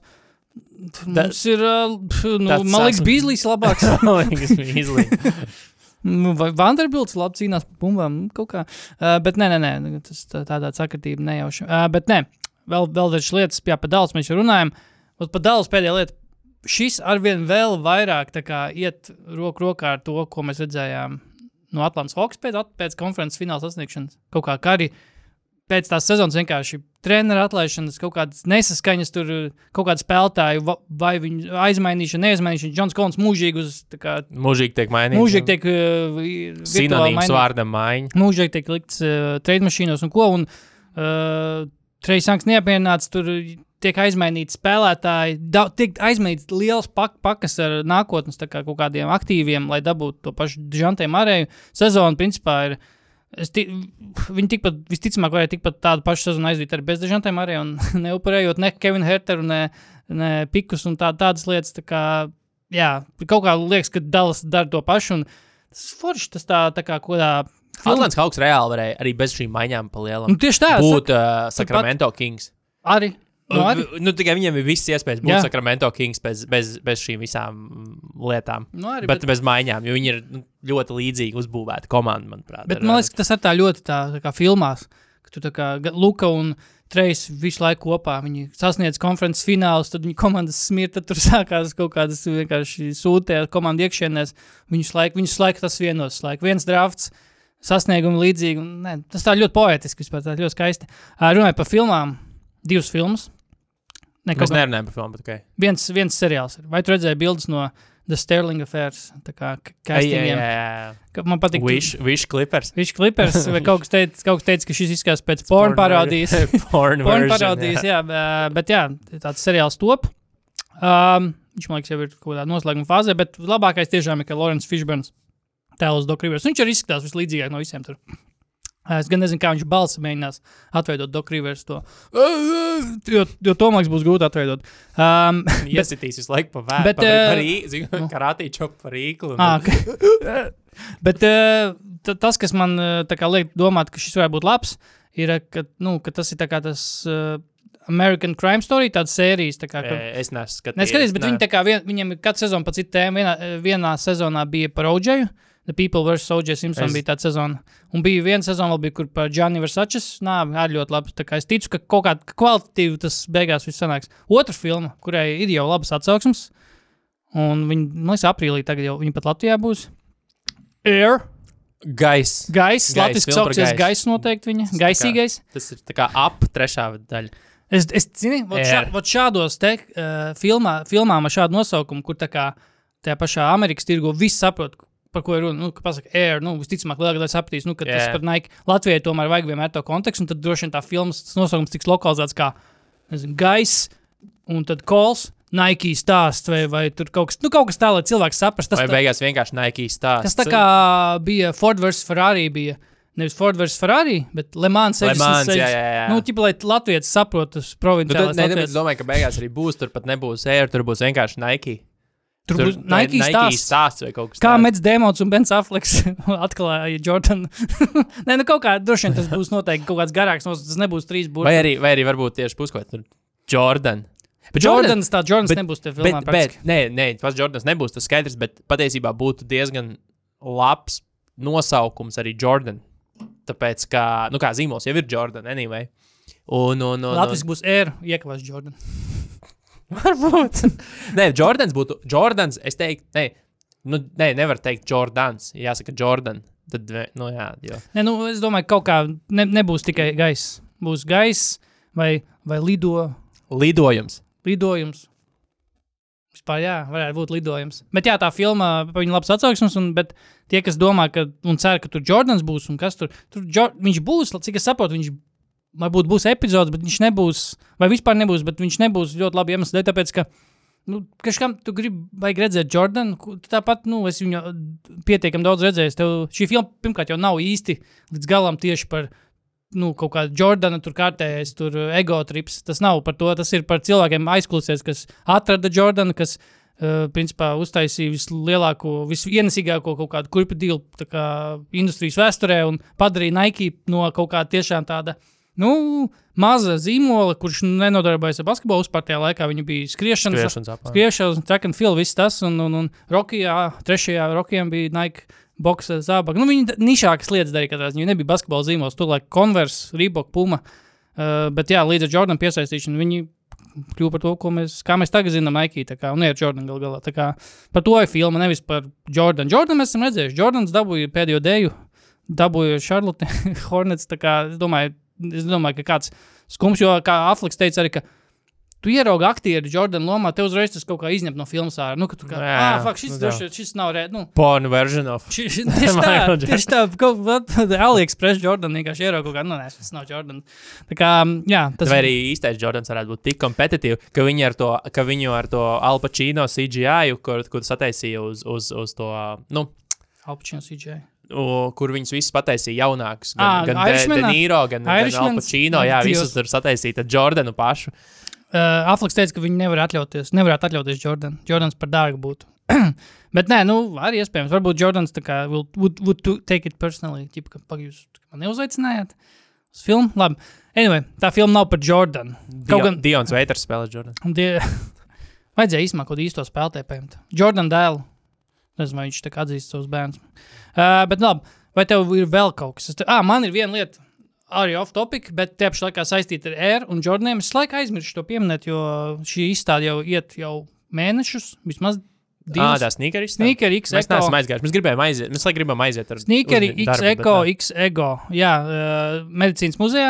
Mums ir, uh, nu, Tas man liekas, sāks- Beasley's labāks. Man liekas, Beasley. Nu, vai Vanderbilts labi cīnās par bumbām, nu, kaut kā. Uh, bet nē, nē, nē, tas tā, tādā sakritība nejauši. Uh, bet nē, vēl, vēl dažas lietas, jā, pa Dallas mēs jau runājam. Un pa Dallas pēdējā lieta, šis arvien vēl vairāk tā kā iet roku rokā ar to, ko mēs redzējām no Atlantas Hawks pēc, pēc konferences fināla sasniegšanas. Kaut kā Kari pēc tās sezonas vienkārši treneru atlaišanas, kaut kādas nesaskaņas tur, kaut kādu spēlētāju, vai viņu aizmainīšana, neaizmainīšana. Džons Kolons mūžīgi uz, tā kā, Mūžīgi tiek mainīts. mūžīgi tiek uh, Sinonīms vārdam maiņa. Mūžīgi tiek likts uh, trade mašīnos un ko, un uh, Trejs Youngs neapmierināts, tur tiek aizmainīti spēlētāji, da, tiek aizmainīts liels pak, pakas ar nākotnes tā kā kaut kādiem aktīviem, lai dabūtu to pašu Džantē Marēju. Sezona, principā, ir Es ti, viņi tikpat, visticamāk, varēja tikpat tādu pašu sezonu aizdīt arī bez Džantē Marēju un neupurējot ne Kevin Herteru, ne, ne Pikus un tā, tādas lietas. Tā kā, jā, kaut kā liekas, ka Dallas dara to pašu. Un tas forši, tas tā, tā kā kodā... Atlantas Hawks reāli varēja arī bez šīm maiņām pa lielam. Nu, tieši tā. Būt uh, Sacramento pat... Kings. Arī. Nu, arī. Nu, tikai viņiem ir viss iespējas būt Jā. Sacramento Kings bez, bez, bez šīm visām lietām. Nu, arī bet, bet... bet bez maiņām, jo viņi ir nu, ļoti līdzīgi uzbūvēta komanda, manuprāt. Bet man liekas, ka tas ir tā ļoti tā, tā kā filmās, ka tu tā kā Luka un Trejs visu laiku kopā. Viņi sasniedz konferences finālus, tad viņi komandas smir, tad tur sākās kaut kādas vienkārši sūtē komandu iekšienēs. Viņus laiku, viņus laiku tas vienos, laiku viens drafts, sasniegumi līdzīgi. Un, ne, tas tā ļoti poētiski vispār, tā ļoti skaisti. Runāju par filmām, divas filmas. Ne, Mēs nerunājam par filmu, bet okay. Viens, viens seriāls ir. Vai tu redzēji bildes no The Sterling Affairs? Tā kā castingiem. Jā, jā, jā. Man patīk. Wish, wish Clippers. Wish Clippers. Vai kaut kas teica, kaut kas teica ka šis izskatās pēc porn parodijas. porn porn version, parodijas, jā. jā. Bet jā, tāds seriāls top. Um, viņš, man liekas, jau ir kaut kādā noslēguma fāzē, bet labākais tiešām ir, ka Lawrence Fishburns tēlos Doc Rivers. Viņš arī izskatās vislīdzīgāk no visiem tur. Es gan nezinu, kā viņš balsi mēģinās atveidot Doc Rivers to. Jo, jo to, man liekas, būs grūti atveidot. Um, Iesitīs visu laiku pa vēru. bet, Pa, uh, par īklu, nu. Karātī čop par īklu. ah, okay. Bet uh, t- tas, kas man uh, tā kā liek domāt, ka šis varētu būt labs, ir, ka, nu, ka tas ir tā kā tas uh, American Crime Story, tādas sērijas. Tā kā, ka... Es neesmu skatījies. Neskaties, bet viņi tā kā, vien, viņiem ir katru sezonu pa citu tēmu. Vienā, vienā sezonā bija par O J. The People versus O J Simpson es... bija tāda sezona. Un bija viena sezona, vēl bija, kur par Gianni Versačes. Nā, arī ļoti labi. Tā kā es ticu, ka kaut kāda kvalitatīva tas beigās viss sanāks. Otra filma, kurai ir jau labas atsauksmes. Un viņi, man liekas, aprīlī tagad jau viņi pat Latvijā būs. Air. Gais. Gais. Gais, Latviski filma par sauksies gaisu. Gais noteikti viņa. Gaisīgais. Tas ir tā kā ap trešā daļa. Es, es zini, vot, šā, vot šādos te uh, filmā, filmām ar šādu nosaukumu, kur tā kā tajā pašā Amerikas tirgu viss saprot, par ko ir runa, nu, ka pasaka Air, nu, visticamāk lielākā daļa sapratīs, nu, ka yeah. tas par Nike Latvijai tomēr vajag vienmēr to kontekstu, un tad droši vien tā filmas tas nosaukums tiks lokalizēts kā, nezinu, Gais, un tad Calls, Nike stāsts, vai, vai tur kaut kas, nu, kaut kas tā, lai cilvēks saprast. Tas vai tā, beigās vienkārši Nike stāsts. tas tā kā bija Ford versus Ferrari bija, nevis Ford versus Ferrari, bet Le Mans sešdesmit seši. Jā, jā, jā. Nu, ķipa, lai latvietis saprot, tas Nu, provinciālais tad, ne, ne, latvietis. es domāju, ka beigās arī būs, tur pat nebūs Air, tur būs vienkārši Nike. Tur būs Nike stāsts. stāsts vai kaut kas Kā tāds. Mets Dēmons un Bens Afflecks atklāja Jordan. Nē, nu kaut kā, droši vien tas būs noteikti kaut kāds garāks, tas nebūs trīs burti. Vai arī, vai arī varbūt tieši puskot, tur Jordan. Bet Jordans tā, Jordans bet- nebūs te filmā Bet, bet, nē, nē, pats Jordans nebūs tas skaidrs, bet patiesībā būtu diezgan labs nosaukums arī Jordan. Tāpēc, kā, nu kā zīmols jau ir Jordan, anyway. Un, un, un, Latvijas un, būs Air, iekavās Jordan. varbūt. Nē, Jordans būtu, Jordans, es teiktu, nē, nu, nē, nevar teikt Jordans, jāsaka Jordan. Tad, nu jā, jo. Nē, nu, es domāju, kaut kā ne, nebūs tikai gaiss. Būs gaiss vai, vai lido. Lidojums. lidojums. Vispār, jā, varētu būt lidojums. Bet jā, tā filma, viņa labs atsauksmes, un, bet tie, kas domā, ka, un cer, ka tur Jordans būs, un kas tur, tur Jor, viņš būs, cik es saprotu, viņš varbūt būs epizodes, bet viņš nebūs, vai vispār nebūs, bet viņš nebūs ļoti labi iemesli, tāpēc, ka, nu, kažkam tu gribi, vajag redzēt Jordanu, tāpat, nu, es viņu pietiekam daudz redzējis, tev šī filma, pirmkārt, jau nav īsti līdz galam tieši par, nu, kaut kā Jordana tur kārtējais, tur ego trips, tas nav par to, tas ir par cilvēkiem aizklusies, kas atrada Jordanu, kas, uh, principā, uztaisīja vislielāko, visienesīgāko kaut kādu kurpidīlu, tā kā industrijas vēsturē un padarīja Nike no kaut kā tiešām tāda, nu, maza zīmola, kurš nenodarbojas ar basketbolu uzpārtajā laikā, viņa bija skriešanas, Skriešanas, skriešanas, track and field, viss tas, un, un, un Rokijā, trešajā Rokijam bija Nike boksa zābaka. Nu, viņi nišākas lietas darīja katrā ziņā. Viņi nebija basketbola zīmols, tur laik Converse, Reebok, Puma. Uh, bet jā, līdz ar Jordan piesaistīšanu viņi kļuva par to, ko mēs, kā mēs tagad zinām Nike, tā kā, un ne ar Jordan gal galā. Tā kā par to ir filma, nevis par Jordan. Jordan mēs esam redzējuši. Jordans dabūja pēdējo deju, dabūja Charlotte Hornets, tā kā, es domāju, es domāju, ka kāds skums, jo, kā Afflecks teica arī, ka tu ieraugi aktieri Jordan lomā, te uzreiz tas kaut kā izņemt no filmas ārā. Nu, ka tu kā, jā, ah, fuck, šis, nu, droši, šis nav re, nu. Porn version of. Ši, tieši tā, tieši tā, kaut kā AliExpress Jordan vienkārši ieraugi kaut kā, nu, nē, šis nav Jordan. Tā kā, jā. Tas... Vai arī īstais Jordans varētu būt tik kompetitīvi, ka viņi ar to, ka viņu ar to Al Pacino C G I, kur, kur sataisīja uz, uz, uz to, nu. Al Pacino C G I. U, kur viņus visus pataisīja jaunākus. Gan, À, gan De, De Niro, gan, gan Al Pacino, jā, visus tur sataisīja tad Jordanu pašu. Uh, Afflecks teica, ka viņi nevar atļauties, nevarētu atļauties Jordan. Jordans par dārgu būtu. Bet nē, nu, arī iespējams. Varbūt Jordans tā kā will, would, would take it personally. Ķipa, ka pag jūs man neuzaicinājāt uz filmu. Labi. Anyway, tā filma nav par Jordan. Dion, gan... Dions Waiters spēlē Jordan. Die... Vajadzēja īsmā kaut īsto spēlētāju paņemt. Jordan dēlu. Nezinu, vai viņš tā kā atzīst savus bērnus. Uh, bet labi, vai tev ir vēl kaut kas? Te... Ah, man ir viena lieta. Arī off topic, bet tie paši laikā saistīti ar Air un Jordaniem. Es laikā aizmiršu to pieminēt, jo šī izstāde jau iet jau mēnešus, vismaz divas. Ā, tā sneakeri izstāde? Sneakeri X Ego. Mēs neesam aizgājuši, mēs gribējām aiziet, mēs lai gribam aiziet ar Sneakeri uz X darbu, Ego, X Ego, jā, uh, medicīnas muzejā.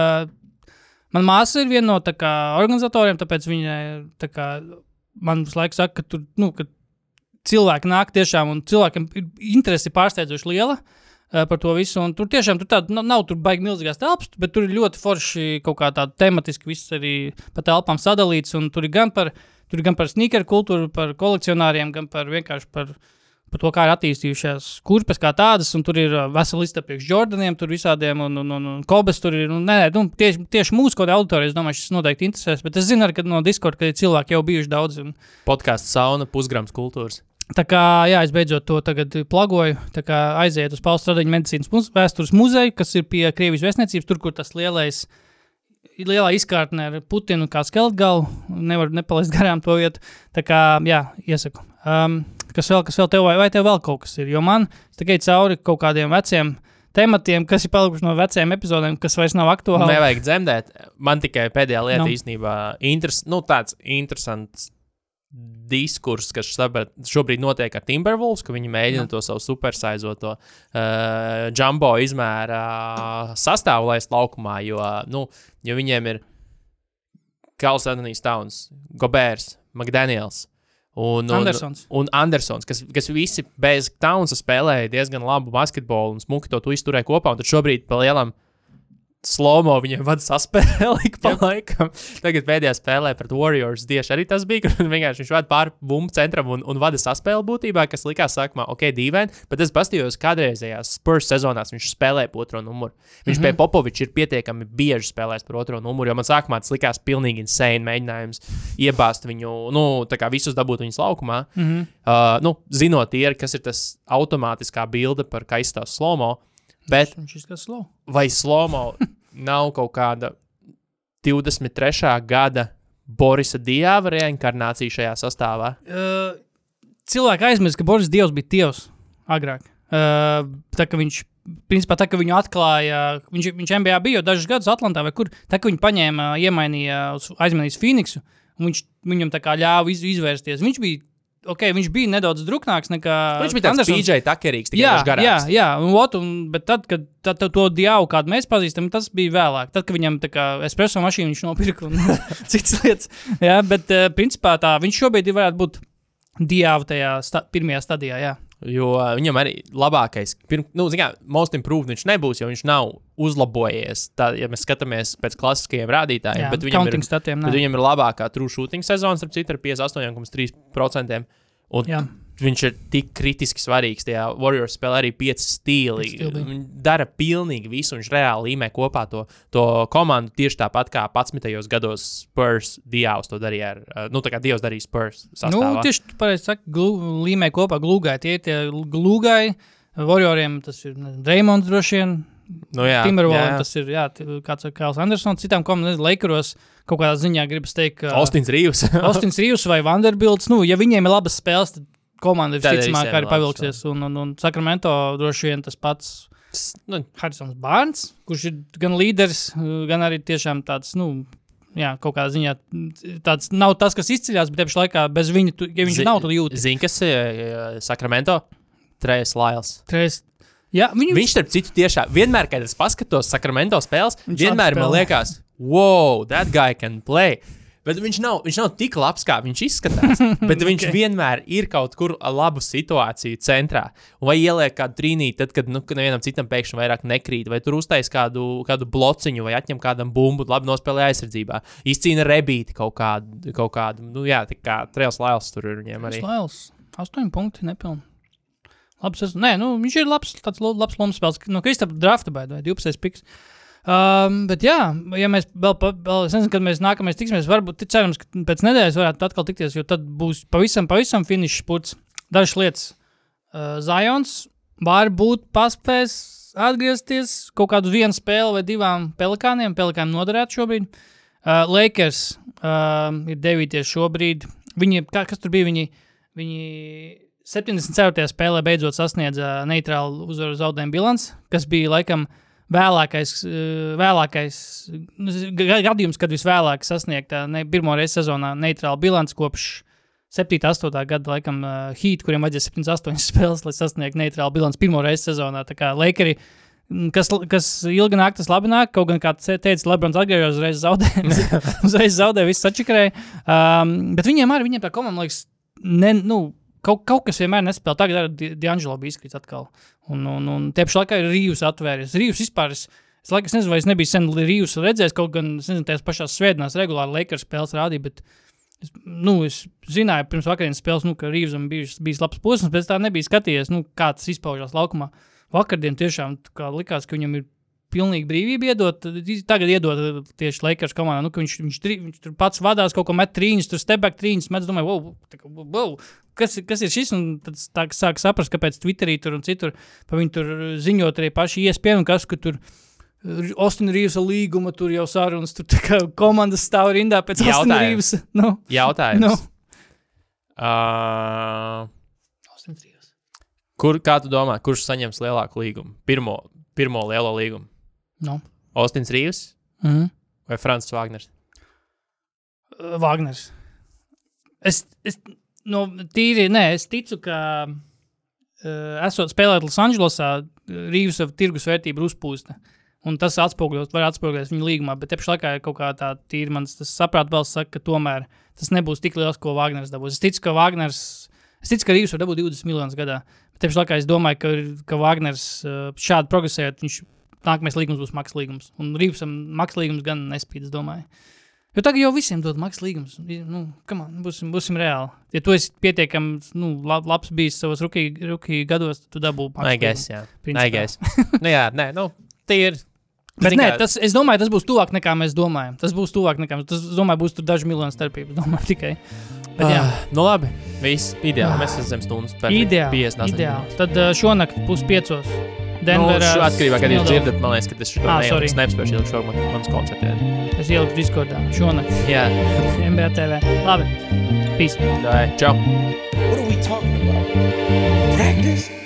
Uh, man māsa ir viena no tā kā organizatoriem, tāpēc viņa tā kā man visu laiku saka, ka tur, nu, ka cilvēki nāk tiešām un cilvēkiem ir interesi pārsteidzoši liela. Par to visu, un tur tiešām tur tāda, nav, nav tur baigi milzīgās telpas, bet tur ir ļoti forši kaut kā tāda tematiski viss arī pa telpām sadalīts, un tur ir gan par, tur ir gan par sneakeru kultūru, par kolekcionāriem, gan par vienkārši par, par to, kā ir attīstījušās kurpes kā tādas, un tur ir vesela lista priekš Jordaniem, tur visādiem, un, un, un, un Kobes tur ir, un nē, nu, tieši, tieši mūsu kaut auditorija, es domāju, šis noteikti interesēs, bet es zinu arī, ka no Discord, ka cilvēki jau bijuši daudz. Un... Podcasts sauna, pusgrams kultūras. Tā kā, jā, es beidzot to tagad plagoju, tā kā aiziet uz Paula Stradiņa medicīnas muz, vēstures muzeju, kas ir pie Krievijas vēstniecības, tur, kur tas lielais, lielā izkārtne ar Putinu kā skeletgalu, nevar nepalaist garām to vietu, tā kā, jā, iesaku. Um, kas vēl, kas vēl tev, vai, vai tev vēl kaut kas ir, jo man, es tikai cauri kaut kādiem veciem tematiem, kas ir palikuši no veciem epizodēm, kas vairs nav aktuāli. Nevajag dzemdēt, man tikai pēdējā lieta no. īstenībā, interes, nu tāds interesants diskurs, kas šobrīd notiek ar Timberwolves, ka viņi mēģina to savu supersaizoto uh, jumbo izmēra sastāvu laist laukumā, jo, nu, jo viņiem ir Karls Anthony Towns, Gobērs, McDaniels un, un, Andersons, un Andersons kas, kas visi bez Townsa spēlēja diezgan labu basketbolu un smuki to tu izturēja kopā, un tad šobrīd pa lielam slow-mo viņiem vada saspēli pa yep. laikam. Tagad pēdējā spēlē pret Warriors tieši arī tas bija, ka vienkārši viņš vada pār bumbu centram un, un vada saspēli būtībā, kas likās sākumā, ok, dīvaini, bet es pastījos kādreizējās Spurs sezonās, viņš spēlē par otro numuru. Viņš mm-hmm. pie Popoviča ir pietiekami bieži spēlējis par otro numuru, jo man sākumā tas likās pilnīgi insane mēģinājums iebāzt viņu, nu, tā kā visus dabūt viņus laukumā. Mm-hmm. Uh, nu, zinot ir, kas ir tas automātiskā bilde par kā izstās slow-mo. Bet slow. vai slow-mo nav kaut kāda divdesmit trešā gada Borisa Dieva reinkarnācija šajā sastāvā? Uh, cilvēki aizmirst, ka Boris Dievs bija Dievs agrāk. Uh, tā, ka viņš, principā tā, ka viņu atklāja, viņš, viņš N B A bija jau dažus gadus Atlantā, vai kur, tā, ka viņu paņēma, iemainīja, aizmainījis Phoenixu, un viņš viņam tā kā ļāva iz, izvērsties. Viņš bija ok, viņš bija nedaudz druknāks nekā Viņš bija tāds Andersons. P J Takerīgs, tikai Jā, dažs garāks. jā, jā, un, ot, un, bet tad, kad tad, tad to Diavu, kādu mēs pazīstam, tas bija vēlāk. Tad, kad viņam tā kā espresso mašīnu viņš nopirka un citas lietas. Jā, bet uh, principā tā, viņš šobrīd varētu būt Diavu tajā sta- pirmajā stadijā, jā. Jo uh, viņam arī labākais, pirm, nu, zin kā, most improved viņš nebūs, jo viņš nav uzlabojies, tā, ja mēs skatāmies pēc klasiskajiem rādītājiem, Jā, bet viņam, ir, counting statiem, bet nē. viņam ir labākā true shooting sezona, starp citu, ar piecdesmit astoņi komats trīs procenti, un Jā. viņš ir tik kritiski svarīgs, tajā Warriors spēlē arī pieci stīli, Pieci stīli. viņš dara pilnīgi visu, viņš reāli līmē kopā to, to komandu tieši tāpat kā padsmitajos gados Spurs Diavs to darīja ar, uh, nu tā kā Dievs darīja Spurs sastāvā. Nu, tieši tu pareizi saki, glū, līmē kopā glūgai. Tie ir tie glūgai, Warrioriem tas ir ne, Draymonds droši vien, Nu jā, Timberwolviem jā. tas ir, jā, t- kāds ir Karls Andersons, citām komandām, Lakeros kaut kādā ziņā gribas teikt, ka Austins Rīvs. Austins Rīvs vai Vanderbilts, nu, ja viņiem ir labas spēles, tad komanda Tad visticamāk visiem arī ir pavilksies, un, un, un Sacramento droši vien tas pats nu, Harrisons Barnes, kurš ir gan līderis, gan arī tiešām tāds, nu, jā, kaut kādā ziņā tāds nav tas, kas izceļās, bet tieši laikā bez viņa, tu, ja viņš Zi- nav, tad jūti. Zini, kas ir uh, Sacramento? Trejas Lails. Treis, jā, viņu, Viņš, starp citu, tiešām vienmēr, kad es paskatos Sacramento spēles, Viņš vienmēr labi man spēlē. liekas, wow, that guy can play. Bet viņš nav, viņš nav tik labs, kā viņš izskatās. Bet viņš Ok. vienmēr ir kaut kur labu situāciju centrā. Un vai ieliek kādu trīnīti, tad, kad nu, kad nevienam citam pēkšņi vairāk nekrīt, vai tur uztais kādu, kādu blociņu, vai atņem kādam bumbu, labi nospēlē aizsardzībā. Izcīna rebīti kaut kādu, kaut kādu nu jā, tā kā Trejas Lails tur ir viņiem arī. Lails, astoņi punkti, nepilni. Labs, es, nē, nu, viņš ir labs, tāds lo- labs lomas spēles, no Kristapa drafta baid, vai divpadsmit piks. Um, bet jā, ja mēs vēl, pa- vēl, es nezinu, kad mēs nākamais tiksimies, varbūt cerams, ka pēc nedēļas varētu atkal tikties, jo tad būs pavisam, pavisam finišs spurts. Dažas lietas. Uh, Zions varbūt paspēs atgriezties kaut kādu vienu spēli vai divām pelikāniem, pelikāniem noderētu šobrīd. Uh, Lakers uh, ir devīties šobrīd. Viņi, kā, kas tur bija, viņi, viņi septiņdesmit ceturtajā spēlē beidzot sasniedza neitrālu uzvaru zaudējumu bilanci, kas bija laikam vēlākais, uh, vēlākais nu, ga- gadījums, kad visvēlāk sasniegta ne, pirmo reizi sezonā neitrāla bilants kopš septītā astotā gada, laikam, uh, Heat, kuriem vajadzēja septiņdesmit astoņas spēles, lai sasniegtu neitrālu bilants pirmo reizi sezonā. Tā kā Lakeri, mm, kas, kas ilgi nāk, tas labi nāk, kaut gan, kā te- teica, Lebrons atgriežas, uzreiz zaudē, uzreiz zaudē, viss sačikrēja. Um, bet viņiem arī, viņiem tā komanda, man liekas, ne, nu, kaut, kaut kas vienmēr nespēlē. Tagad arī Di- D'Angelo bija izkrits atkal. Un, un, un tiepši laikā ir Rīvs atvēries. Rīvs vispār, es, es laikas nezinu, vai es nebiju sen Rīvs redzējis, kaut gan, es nezinu, tajās pašās svētdienās regulāri Lakers spēles rādīja, bet es, nu, es zināju pirms vakarienes spēles, nu, ka Rīvsam bijis, bijis labs posms, bet es tā nebiju skatījies, nu, kā tas izpaužās laukumā. Vakardien tiešām tā kā likās, ka viņam ir pilnīgi brīvība iedot, tagad iedot tieši Lakers komandā, nu, ka viņš, viņš, tri, viņš tur pats vadās, kaut ko met trīņus, tur stepback trīņus, met, domāju, wow, tā kā, wow, kas, kas ir šis, un tad tā sāk saprast, kāpēc Twitterī tur un citur, pa viņu tur ziņot arī paši E S P N, un kas, ka tur Austin Reevesa līguma, tur jau sarunas, tur tā kā komandas stāv rindā pēc Austin Jautājums. Reevesa. Nu, Jautājums. nu. Uh, Austin Reeves. kur, kā tu domā, kurš saņems lielāku līgumu? Pirmo, pirmo lielo līgumu? Nu. Austins Rīvs Mhm. vai Francis Wagners? Uh, Wagners. Es, es, nu, tīri, nē, es ticu, ka uh, esot spēlēt Losandželosā, Rīvsa tirgus vērtība ir uzpūsta. Un tas atspoguļos, var atspoguļoties viņa līgumā, bet tepši laikā ir kaut kā tā tīri mans tas saprāt balss saka, ka tomēr tas nebūs tik liels, ko Wagners dabūs. Es ticu, ka Wagners, es ticu, ka Rīvs var dabūt divdesmit miljonus gadā, bet tepši laikā es domāju, ka, ka Wagners uh, šādi progresējot, viņš nākamais līgums būs maks līgums. Un Rīvsam maks līgums gan nespīd, es domāju. Jo tagad jau visiem dod maks līgums. Nu, come on, būsim, būsim reāli. Ja tu esi pietiekams, nu, lab, labs bijis savos rookie, rookie gados, tad tu dabū maks I guess, jā. principā. I guess. nu jā, nē, nu, tie ir. Bet Zini nē, kā- tas, es domāju, tas būs tuvāk nekā mēs domājam. Tas būs tuvāk nekā mēs, tas, es domāju, būs tur daži miljoni starpība, domāju tikai. Bet jā, Ah, nu labi, viss ideāli. Mēs esam zem stundas. perfekti. ideāli, piecdesmit astoņi ideāli. minūtes. Tad uh, šonakt pus piecos. Nu, Denverā. šo atkarībā, kad jūs Smildo. dzirdat, man liekas, ka tas šito Ah, neieliks. sorry. Es nepspēšu ielikt šo man, mans koncertēt. Es ieliku Discordā šonakt. Jā, N B A T V. Labi. Peace. dai, čau. What are we talking about? Practice?